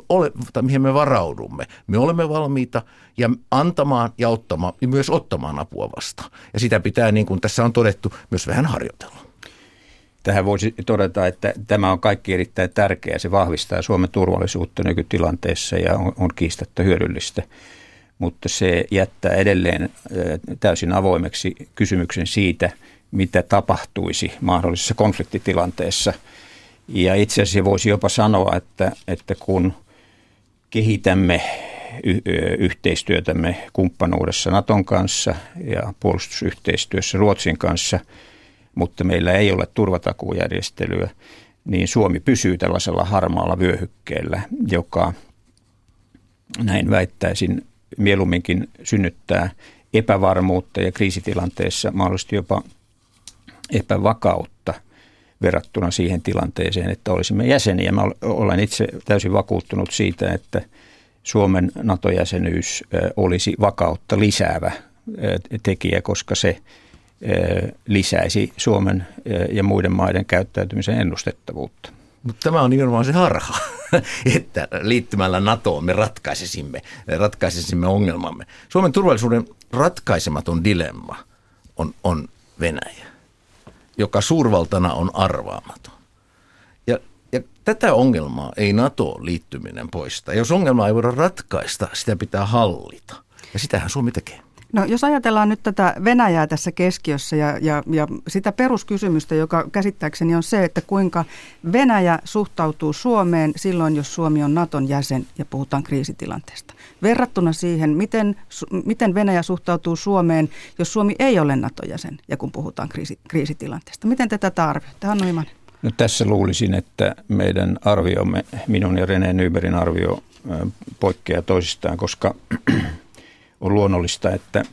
Speaker 7: mihin me varaudumme. Me olemme valmiita ja antamaan ja ottamaan ja myös ottamaan apua vastaan. Ja sitä pitää, niin kuin tässä on todettu, myös vähän harjoitella.
Speaker 8: Tähän voisi todeta, että tämä on kaikki erittäin tärkeää. Se vahvistaa Suomen turvallisuutta nykytilanteessa ja on kiistatta hyödyllistä. Mutta se jättää edelleen täysin avoimeksi kysymyksen siitä, mitä tapahtuisi mahdollisessa konfliktitilanteessa. Ja itse asiassa voisi jopa sanoa, että kun kehitämme yhteistyötämme kumppanuudessa Naton kanssa ja puolustusyhteistyössä Ruotsin kanssa, mutta meillä ei ole turvatakuujärjestelyä, niin Suomi pysyy tällaisella harmaalla vyöhykkeellä, joka näin väittäisin mieluumminkin synnyttää epävarmuutta ja kriisitilanteessa mahdollisesti jopa epävakautta verrattuna siihen tilanteeseen, että olisimme jäseniä. Mä olen itse täysin vakuuttunut siitä, että Suomen NATO-jäsenyys olisi vakautta lisäävä tekijä, koska se lisäisi Suomen ja muiden maiden käyttäytymisen ennustettavuutta.
Speaker 7: Mutta tämä on nimenomaan se harha, että liittymällä NATOon me ratkaisisimme ongelmamme. Suomen turvallisuuden ratkaisematon dilemma on Venäjä, joka suurvaltana on arvaamaton. Ja tätä ongelmaa ei NATOon liittyminen poista. Jos ongelmaa ei voida ratkaista, sitä pitää hallita. Ja sitähän Suomi tekee.
Speaker 1: No jos ajatellaan nyt tätä Venäjää tässä keskiössä ja sitä peruskysymystä, joka käsittääkseni on se, että kuinka Venäjä suhtautuu Suomeen silloin, jos Suomi on Naton jäsen ja puhutaan kriisitilanteesta. Verrattuna siihen, miten Venäjä suhtautuu Suomeen, jos Suomi ei ole Naton jäsen ja kun puhutaan kriisitilanteesta. Miten te tätä arvioitte, Hannu Himanen?
Speaker 8: No tässä luulisin, että meidän arviomme, minun ja René Nybergin arvio poikkeaa toisistaan, koska on luonnollista, että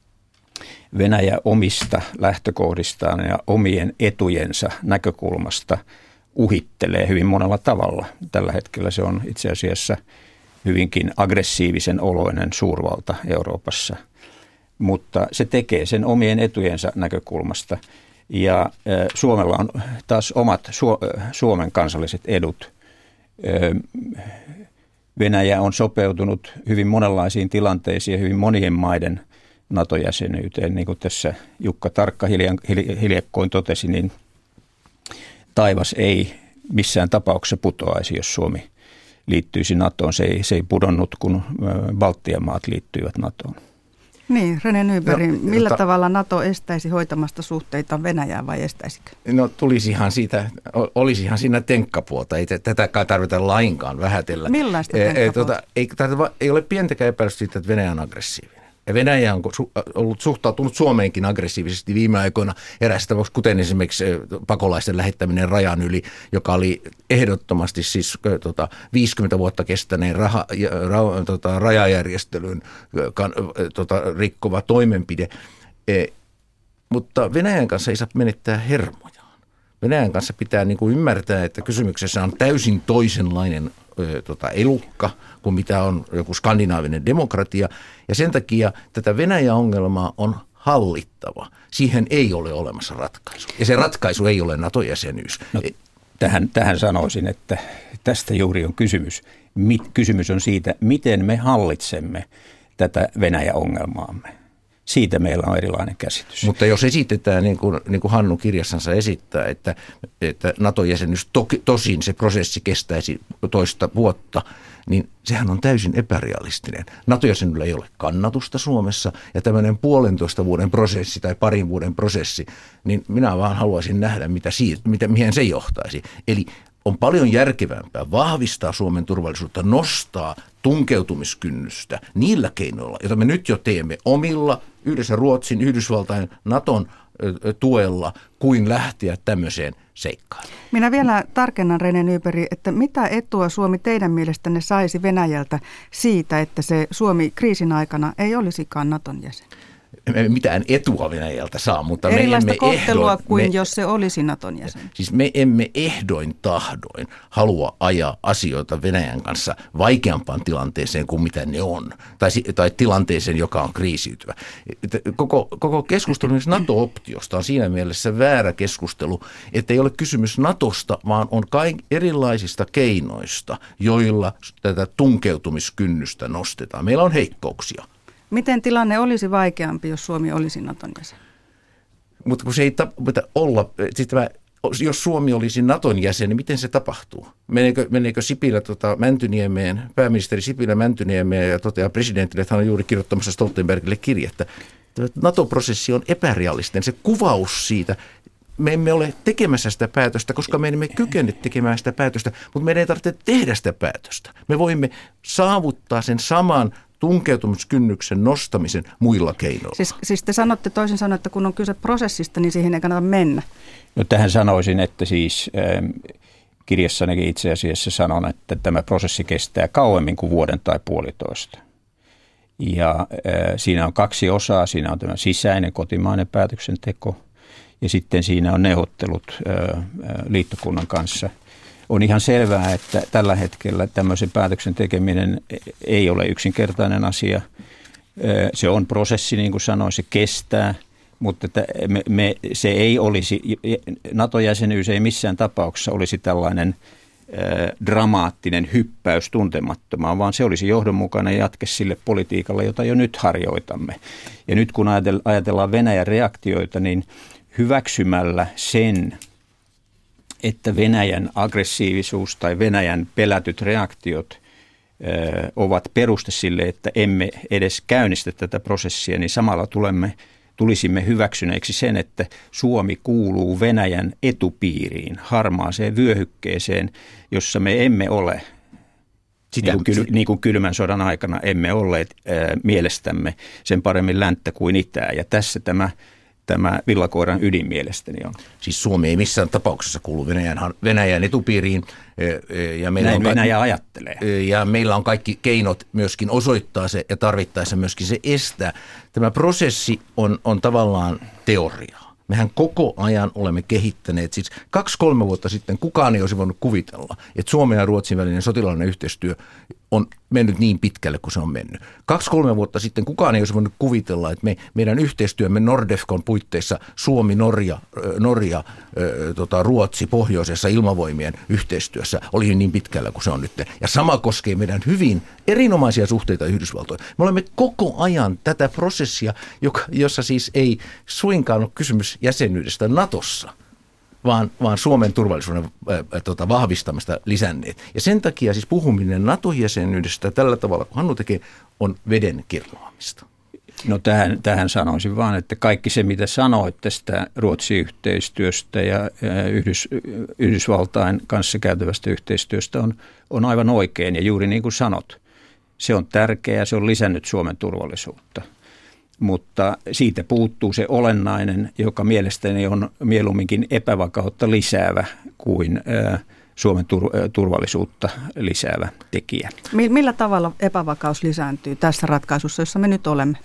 Speaker 8: Venäjä omista lähtökohdistaan ja omien etujensa näkökulmasta uhittelee hyvin monella tavalla. Tällä hetkellä se on itse asiassa hyvinkin aggressiivisen oloinen suurvalta Euroopassa, mutta se tekee sen omien etujensa näkökulmasta. Ja Suomella on taas omat Suomen kansalliset edut. Venäjä on sopeutunut hyvin monenlaisiin tilanteisiin ja hyvin monien maiden NATO-jäsenyyteen. Niin kuin tässä Jukka Tarkka hiljakkoin totesi, niin taivas ei missään tapauksessa putoaisi, jos Suomi liittyisi NATOon. Se ei pudonnut, kun Baltian maat liittyivät NATOon.
Speaker 1: Niin, René Nyberg, millä tavalla NATO estäisi hoitamasta suhteita Venäjään vai estäisikö?
Speaker 7: No olisihan siinä tenkkapuolta, ei tätäkään tarvita lainkaan vähätellä.
Speaker 1: Millaista tenkkapuolta?
Speaker 7: Ei ole pientäkään epäilystä siitä, että Venäjä on aggressiivinen. Ja Venäjä on ollut suhtautunut Suomeenkin aggressiivisesti viime aikoina eräissä tapauksissa, kuten esimerkiksi pakolaisten lähettäminen rajan yli, joka oli ehdottomasti siis 50 vuotta kestäneen rajajärjestelyn rikkova toimenpide. Mutta Venäjän kanssa ei saa menettää hermojaan. Venäjän kanssa pitää niin kuin ymmärtää, että kysymyksessä on täysin toisenlainen elukka kuin mitä on joku skandinaavinen demokratia. Ja sen takia tätä Venäjä-ongelmaa on hallittava. Siihen ei ole olemassa ratkaisu. Ja se ratkaisu ei ole NATO-jäsenyys.
Speaker 8: No, tähän sanoisin, että tästä juuri on kysymys. Kysymys on siitä, miten me hallitsemme tätä Venäjä-ongelmaamme. Siitä meillä on erilainen käsitys.
Speaker 7: Mutta jos esitetään, niin kuin Hannu kirjassansa esittää, että NATO-jäsenyys tosin se prosessi kestäisi 2 vuotta, niin sehän on täysin epärealistinen. NATO-jäsenyydellä ei ole kannatusta Suomessa, ja tämmöinen 1,5 vuoden prosessi tai 2 vuoden prosessi, niin minä vaan haluaisin nähdä, mihin se johtaisi. Eli on paljon järkevämpää vahvistaa Suomen turvallisuutta, nostaa tunkeutumiskynnystä niillä keinoilla, joita me nyt jo teemme omilla, yhdessä Ruotsin, Yhdysvaltain, Naton tuella, kuin lähteä tämmöiseen seikkaan.
Speaker 1: Minä vielä tarkennan, René Nyberg, että mitä etua Suomi teidän mielestänne saisi Venäjältä siitä, että se Suomi kriisin aikana ei olisikaan Naton jäsen?
Speaker 7: Me mitään etua Venäjältä saa, mutta
Speaker 1: erilaista kohtelua kuin jos se olisi Naton jäsen.
Speaker 7: Siis me emme ehdoin tahdoin halua ajaa asioita Venäjän kanssa vaikeampaan tilanteeseen kuin mitä ne on, tai tilanteeseen, joka on kriisiytyvä. Koko keskustelu NATO-optiosta on siinä mielessä väärä keskustelu, että ei ole kysymys NATOsta, vaan on erilaisista keinoista, joilla tätä tunkeutumiskynnystä nostetaan. Meillä on heikkouksia.
Speaker 1: Miten tilanne olisi vaikeampi, jos Suomi olisi Naton jäsen?
Speaker 7: Mutta kun se ei olla, jos Suomi olisi Naton jäsen, niin miten se tapahtuu? Meneekö Sipilä Mäntyniemeen, pääministeri Sipilä Mäntyniemeen ja toteaa presidentille, että hän on juuri kirjoittamassa Stoltenbergille kirjettä. NATO-prosessi on epärealistinen. Se kuvaus siitä, me emme ole tekemässä sitä päätöstä, koska me emme kykene tekemään sitä päätöstä, mutta meidän ei tarvitse tehdä sitä päätöstä. Me voimme saavuttaa sen saman tunkeutumiskynnyksen nostamisen muilla keinoilla.
Speaker 1: Siis te sanotte toisin sanoen, että kun on kyse prosessista, niin siihen ei kannata mennä.
Speaker 8: No tähän sanoisin, että siis kirjassanikin itse asiassa sanon, että tämä prosessi kestää kauemmin kuin 1 tai 1,5. Ja siinä on 2 osaa. Siinä on tämä sisäinen kotimainen päätöksenteko ja sitten siinä on neuvottelut liittokunnan kanssa. On ihan selvää, että tällä hetkellä tämmöisen päätöksen tekeminen ei ole yksinkertainen asia. Se on prosessi, niin kuin sanoin, se kestää, mutta se ei olisi, NATO-jäsenyys ei missään tapauksessa olisi tällainen dramaattinen hyppäys tuntemattomaan, vaan se olisi johdonmukainen jatke sille politiikalle, jota jo nyt harjoitamme. Ja nyt kun ajatellaan Venäjän reaktioita, niin hyväksymällä sen, että Venäjän aggressiivisuus tai Venäjän pelätyt reaktiot ovat peruste sille, että emme edes käynnistä tätä prosessia, niin samalla tulisimme hyväksyneeksi sen, että Suomi kuuluu Venäjän etupiiriin, harmaaseen vyöhykkeeseen, jossa me emme ole, niin kuin kylmän sodan aikana emme olleet mielestämme sen paremmin länttä kuin itää. Ja tässä tämä villakoiran ydin mielestäni on.
Speaker 7: Siis Suomi ei missään tapauksessa kuulu Venäjän etupiiriin. Ja
Speaker 8: näin Venäjä ajattelee.
Speaker 7: Ja meillä on kaikki keinot myöskin osoittaa se ja tarvittaessa myöskin se estää. Tämä prosessi on tavallaan teoriaa. Mehän koko ajan olemme kehittäneet, siis 2-3 vuotta sitten kukaan ei olisi voinut kuvitella, että Suomen ja Ruotsin välinen sotilaallinen yhteistyö on mennyt niin pitkälle kuin se on mennyt. 2-3 vuotta sitten kukaan ei olisi voinut kuvitella, että meidän yhteistyömme Nordefcon puitteissa Suomi, Norja, Ruotsi pohjoisessa ilmavoimien yhteistyössä oli niin pitkällä kuin se on nyt. Ja sama koskee meidän hyvin erinomaisia suhteita Yhdysvaltoihin. Me olemme koko ajan tätä prosessia, jossa siis ei suinkaan ole kysymys jäsenyydestä NATOssa, vaan Suomen turvallisuuden vahvistamista lisänneet. Ja sen takia siis puhuminen NATO-jäsenyydestä tällä tavalla, kun Hannu tekee, on veden kirnoamista.
Speaker 8: No tähän sanoisin vaan, että kaikki se, mitä sanoit tästä Ruotsin yhteistyöstä ja Yhdysvaltain kanssa käytävästä yhteistyöstä on aivan oikein. Ja juuri niin kuin sanot, se on tärkeää, se on lisännyt Suomen turvallisuutta. mutta siitä puuttuu se olennainen, joka mielestäni on mieluumminkin epävakautta lisäävä kuin Suomen turvallisuutta lisäävä tekijä.
Speaker 1: Millä tavalla epävakaus lisääntyy tässä ratkaisussa, jossa me nyt olemme?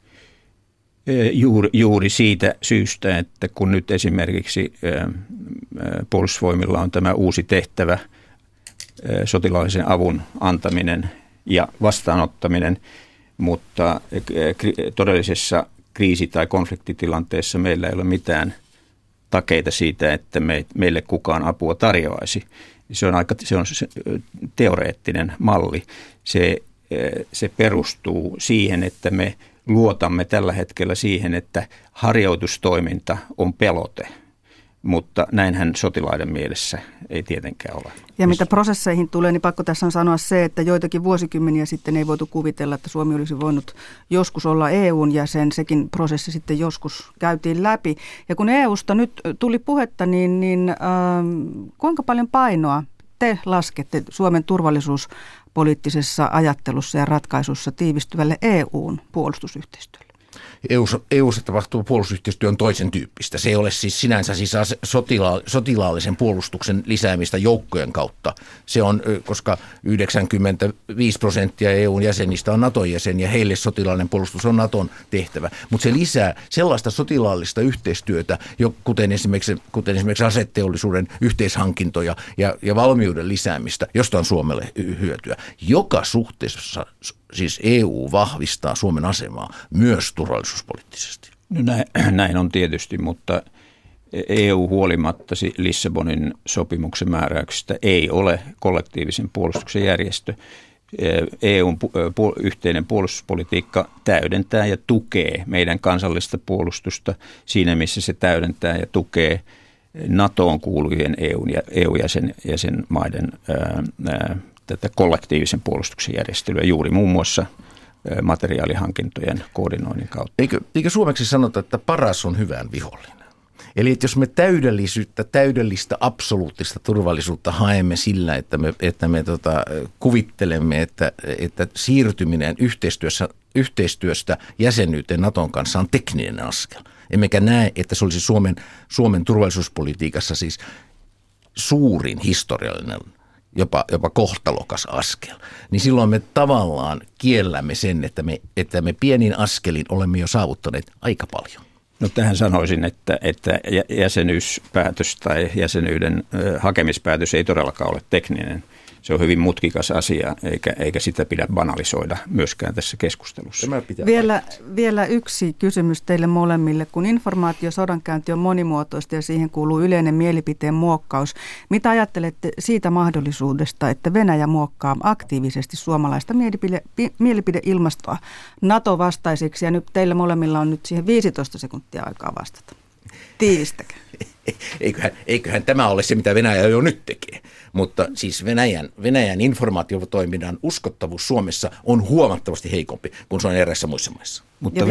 Speaker 8: Juuri siitä syystä, että kun nyt esimerkiksi Puolustusvoimilla on tämä uusi tehtävä, sotilaallisen avun antaminen ja vastaanottaminen, mutta todellisessa kriisi- tai konfliktitilanteessa meillä ei ole mitään takeita siitä, että meille kukaan apua tarjoaisi. Se on teoreettinen malli. Se perustuu siihen, että me luotamme tällä hetkellä siihen, että harjoitustoiminta on pelote, mutta näinhän sotilaiden mielessä ei tietenkään ole.
Speaker 1: Ja mitä prosesseihin tulee, niin pakko tässä on sanoa se, että joitakin vuosikymmeniä sitten ei voitu kuvitella, että Suomi olisi voinut joskus olla EUn jäsen. Sekin prosessi sitten joskus käytiin läpi. Ja kun EUsta nyt tuli puhetta, niin kuinka paljon painoa te laskette Suomen turvallisuuspoliittisessa ajattelussa ja ratkaisussa tiivistyvälle EUn puolustusyhteistyölle?
Speaker 7: EU:ssa tapahtuva puolustusyhteistyö on toisen tyyppistä. Se ei ole siis sinänsä sotilaallisen puolustuksen lisäämistä joukkojen kautta. Se on, koska 95% EUn jäsenistä on Naton jäseniä, heille sotilaallinen puolustus on Naton tehtävä. Mutta se lisää sellaista sotilaallista yhteistyötä, kuten esimerkiksi aseteollisuuden yhteishankintoja ja valmiuden lisäämistä, josta on Suomelle hyötyä. Joka suhteessa siis EU vahvistaa Suomen asemaa myös turvallisuuspoliittisesti.
Speaker 8: No näin on tietysti, mutta EU huolimatta Lissabonin sopimuksen määräyksistä ei ole kollektiivisen puolustuksen järjestö. EUn yhteinen puolustuspolitiikka täydentää ja tukee meidän kansallista puolustusta siinä, missä se täydentää ja tukee NATOon kuuluvien EU-jäsenmaiden tätä kollektiivisen puolustuksen järjestelyä juuri muun muassa materiaalihankintojen koordinoinnin kautta.
Speaker 7: Eikö suomeksi sanota, että paras on hyvän vihollinen? Eli että jos me täydellistä absoluuttista turvallisuutta haemme sillä, että me kuvittelemme, että siirtyminen yhteistyöstä jäsenyyteen Naton kanssa on tekninen askel. Emmekä näe, että se olisi Suomen turvallisuuspolitiikassa siis suurin historiallinen jopa kohtalokas askel, niin silloin me tavallaan kiellämme sen, että me pienin askelin olemme jo saavuttaneet aika paljon.
Speaker 8: No tähän sanoisin, että jäsenyyspäätös tai jäsenyyden hakemispäätös ei todellakaan ole tekninen. Se on hyvin mutkikas asia, eikä sitä pidä banalisoida myöskään tässä keskustelussa.
Speaker 1: Vielä yksi kysymys teille molemmille. Kun informaatiosodankäynti on monimuotoista ja siihen kuuluu yleinen mielipiteen muokkaus, mitä ajattelette siitä mahdollisuudesta, että Venäjä muokkaa aktiivisesti suomalaista mielipideilmastoa NATO-vastaiseksi? Ja nyt teillä molemmilla on nyt siihen 15 sekuntia aikaa vastata. Tiivistäkää.
Speaker 7: Eiköhän tämä ole se, mitä Venäjä jo nyt tekee. Mutta siis Venäjän informaatiotoiminnan uskottavuus Suomessa on huomattavasti heikompi kuin se on eräissä muissa maissa.
Speaker 8: Mutta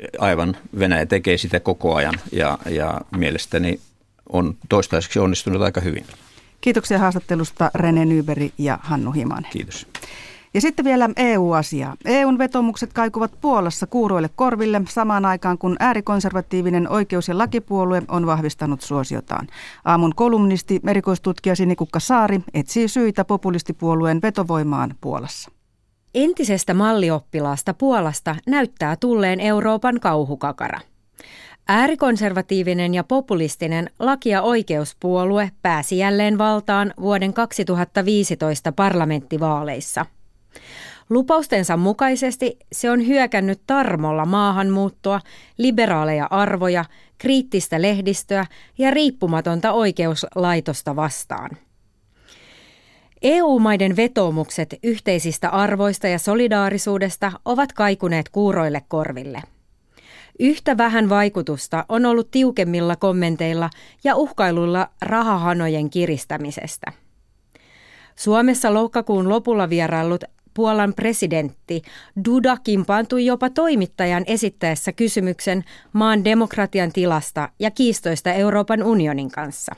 Speaker 8: Venäjä tekee sitä koko ajan ja mielestäni on toistaiseksi onnistunut aika hyvin.
Speaker 1: Kiitoksia haastattelusta René Nyberg ja Hannu Himanen.
Speaker 8: Kiitos.
Speaker 1: Ja sitten vielä EU-asiaa. EUn vetomukset kaikuvat Puolassa kuuroille korville samaan aikaan, kun äärikonservatiivinen oikeus- ja lakipuolue on vahvistanut suosiotaan. Aamun kolumnisti, erikoistutkija Sinikukka Saari etsii syitä populistipuolueen vetovoimaan Puolassa.
Speaker 9: Entisestä mallioppilaasta Puolasta näyttää tulleen Euroopan kauhukakara. Äärikonservatiivinen ja populistinen laki- ja oikeuspuolue pääsi jälleen valtaan vuoden 2015 parlamenttivaaleissa. Lupaustensa mukaisesti se on hyökännyt tarmolla maahanmuuttoa, liberaaleja arvoja, kriittistä lehdistöä ja riippumatonta oikeuslaitosta vastaan. EU-maiden vetoomukset yhteisistä arvoista ja solidaarisuudesta ovat kaikuneet kuuroille korville. Yhtä vähän vaikutusta on ollut tiukemmilla kommenteilla ja uhkailuilla rahahanojen kiristämisestä. Suomessa lokakuun lopulla vieraillut Puolan presidentti Duda kimpaantui jopa toimittajan esittäessä kysymyksen maan demokratian tilasta ja kiistoista Euroopan unionin kanssa.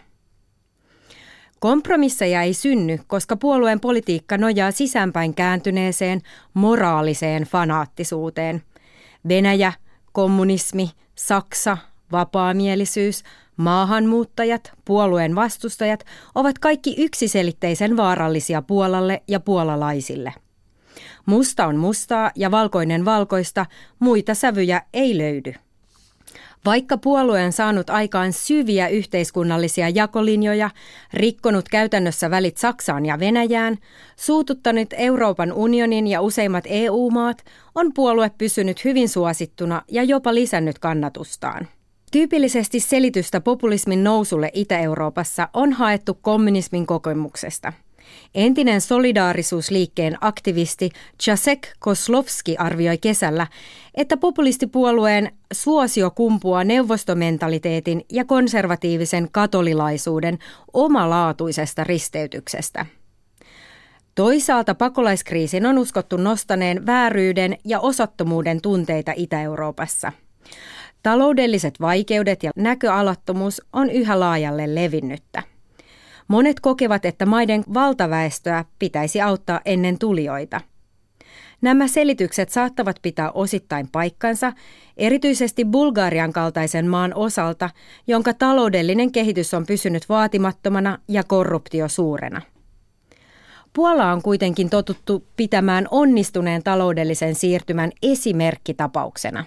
Speaker 9: Kompromisseja ei synny, koska puolueen politiikka nojaa sisäänpäin kääntyneeseen moraaliseen fanaattisuuteen. Venäjä, kommunismi, Saksa, vapaamielisyys, maahanmuuttajat, puolueen vastustajat ovat kaikki yksiselitteisen vaarallisia Puolalle ja puolalaisille. Musta on mustaa ja valkoinen valkoista, muita sävyjä ei löydy. Vaikka puolue on saanut aikaan syviä yhteiskunnallisia jakolinjoja, rikkonut käytännössä välit Saksaan ja Venäjään, suututtanut Euroopan unionin ja useimmat EU-maat, on puolue pysynyt hyvin suosittuna ja jopa lisännyt kannatustaan. Tyypillisesti selitystä populismin nousulle Itä-Euroopassa on haettu kommunismin kokemuksesta. Entinen solidaarisuusliikkeen aktivisti Jacek Koslowski arvioi kesällä, että populistipuolueen suosio kumpuaa neuvostomentaliteetin ja konservatiivisen katolilaisuuden omalaatuisesta risteytyksestä. Toisaalta pakolaiskriisin on uskottu nostaneen vääryyden ja osattomuuden tunteita Itä-Euroopassa. Taloudelliset vaikeudet ja näköalattomuus on yhä laajalle levinnyttä. Monet kokevat, että maiden valtaväestöä pitäisi auttaa ennen tulijoita. Nämä selitykset saattavat pitää osittain paikkansa, erityisesti Bulgarian kaltaisen maan osalta, jonka taloudellinen kehitys on pysynyt vaatimattomana ja korruptio suurena. Puola on kuitenkin totuttu pitämään onnistuneen taloudellisen siirtymän esimerkkitapauksena.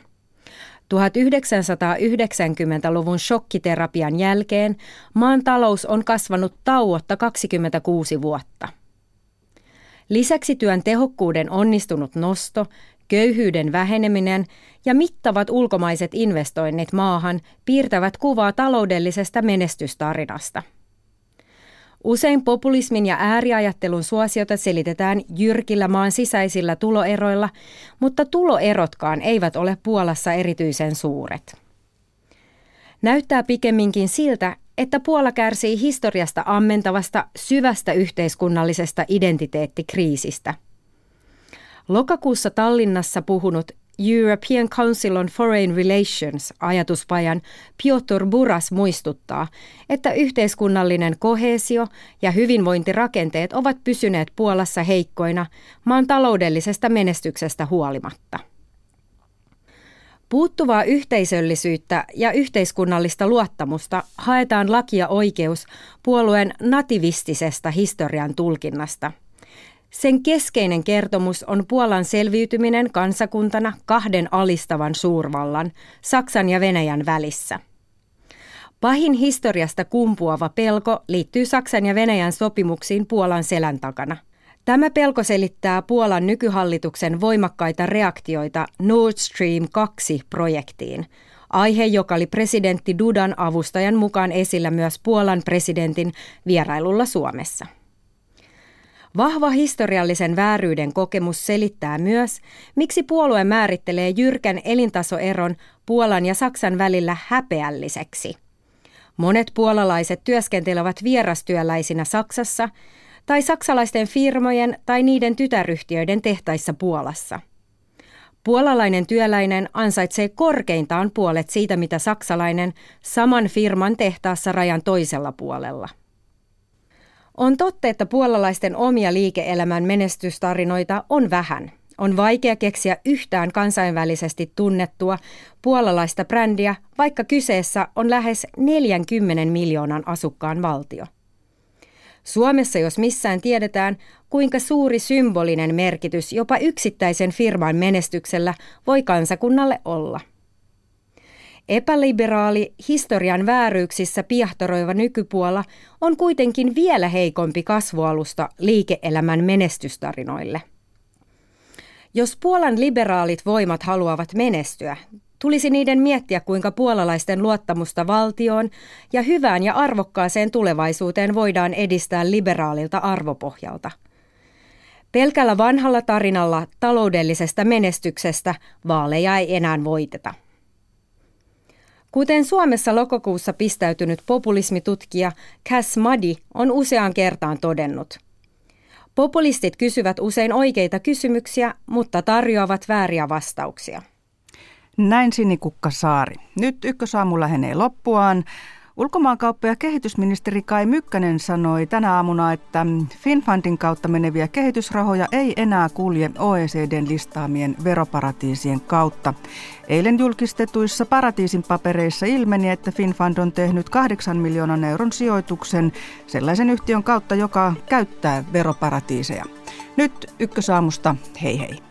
Speaker 9: 1990-luvun shokkiterapian jälkeen maan talous on kasvanut tauotta 26 vuotta. Lisäksi työn tehokkuuden onnistunut nosto, köyhyyden väheneminen ja mittavat ulkomaiset investoinnit maahan piirtävät kuvaa taloudellisesta menestystarinasta. Usein populismin ja ääriajattelun suosiota selitetään jyrkillä maan sisäisillä tuloeroilla, mutta tuloerotkaan eivät ole Puolassa erityisen suuret. Näyttää pikemminkin siltä, että Puola kärsii historiasta ammentavasta syvästä yhteiskunnallisesta identiteettikriisistä. Lokakuussa Tallinnassa puhunut European Council on Foreign Relations -ajatuspajan Piotr Buras muistuttaa, että yhteiskunnallinen koheesio ja hyvinvointirakenteet ovat pysyneet Puolassa heikkoina maan taloudellisesta menestyksestä huolimatta. Puuttuvaa yhteisöllisyyttä ja yhteiskunnallista luottamusta haetaan laki ja oikeus puolueen nativistisesta historian tulkinnasta. Sen keskeinen kertomus on Puolan selviytyminen kansakuntana kahden alistavan suurvallan, Saksan ja Venäjän välissä. Pahin historiasta kumpuava pelko liittyy Saksan ja Venäjän sopimuksiin Puolan selän takana. Tämä pelko selittää Puolan nykyhallituksen voimakkaita reaktioita Nord Stream 2-projektiin, aihe, joka oli presidentti Dudan avustajan mukaan esillä myös Puolan presidentin vierailulla Suomessa. Vahva historiallisen vääryyden kokemus selittää myös, miksi puolue määrittelee jyrkän elintasoeron Puolan ja Saksan välillä häpeälliseksi. Monet puolalaiset työskentelevät vierastyöläisinä Saksassa tai saksalaisten firmojen tai niiden tytäryhtiöiden tehtaissa Puolassa. Puolalainen työläinen ansaitsee korkeintaan puolet siitä, mitä saksalainen saman firman tehtaassa rajan toisella puolella. On totta, että puolalaisten omia liike-elämän menestystarinoita on vähän. On vaikea keksiä yhtään kansainvälisesti tunnettua puolalaista brändiä, vaikka kyseessä on lähes 40 miljoonan asukkaan valtio. Suomessa jos missään tiedetään, kuinka suuri symbolinen merkitys jopa yksittäisen firman menestyksellä voi kansakunnalle olla. Epäliberaali, historian vääryyksissä piahtoroiva nykypuola on kuitenkin vielä heikompi kasvualusta liike-elämän menestystarinoille. Jos Puolan liberaalit voimat haluavat menestyä, tulisi niiden miettiä, kuinka puolalaisten luottamusta valtioon ja hyvään ja arvokkaaseen tulevaisuuteen voidaan edistää liberaalilta arvopohjalta. Pelkällä vanhalla tarinalla taloudellisesta menestyksestä vaaleja ei enää voiteta. Kuten Suomessa lokakuussa pistäytynyt populismitutkija Cass Muddy on useaan kertaan todennut. Populistit kysyvät usein oikeita kysymyksiä, mutta tarjoavat vääriä vastauksia.
Speaker 1: Näin Sinikukka Saari. Nyt Ykkösaamu lähenee loppuaan. Ulkomaankauppa- ja kehitysministeri Kai Mykkänen sanoi tänä aamuna, että Finnfundin kautta meneviä kehitysrahoja ei enää kulje OECDn listaamien veroparatiisien kautta. Eilen julkistetuissa paratiisin papereissa ilmeni, että Finnfund on tehnyt 8 miljoonan euron sijoituksen sellaisen yhtiön kautta, joka käyttää veroparatiiseja. Nyt Ykkösaamusta, hei hei.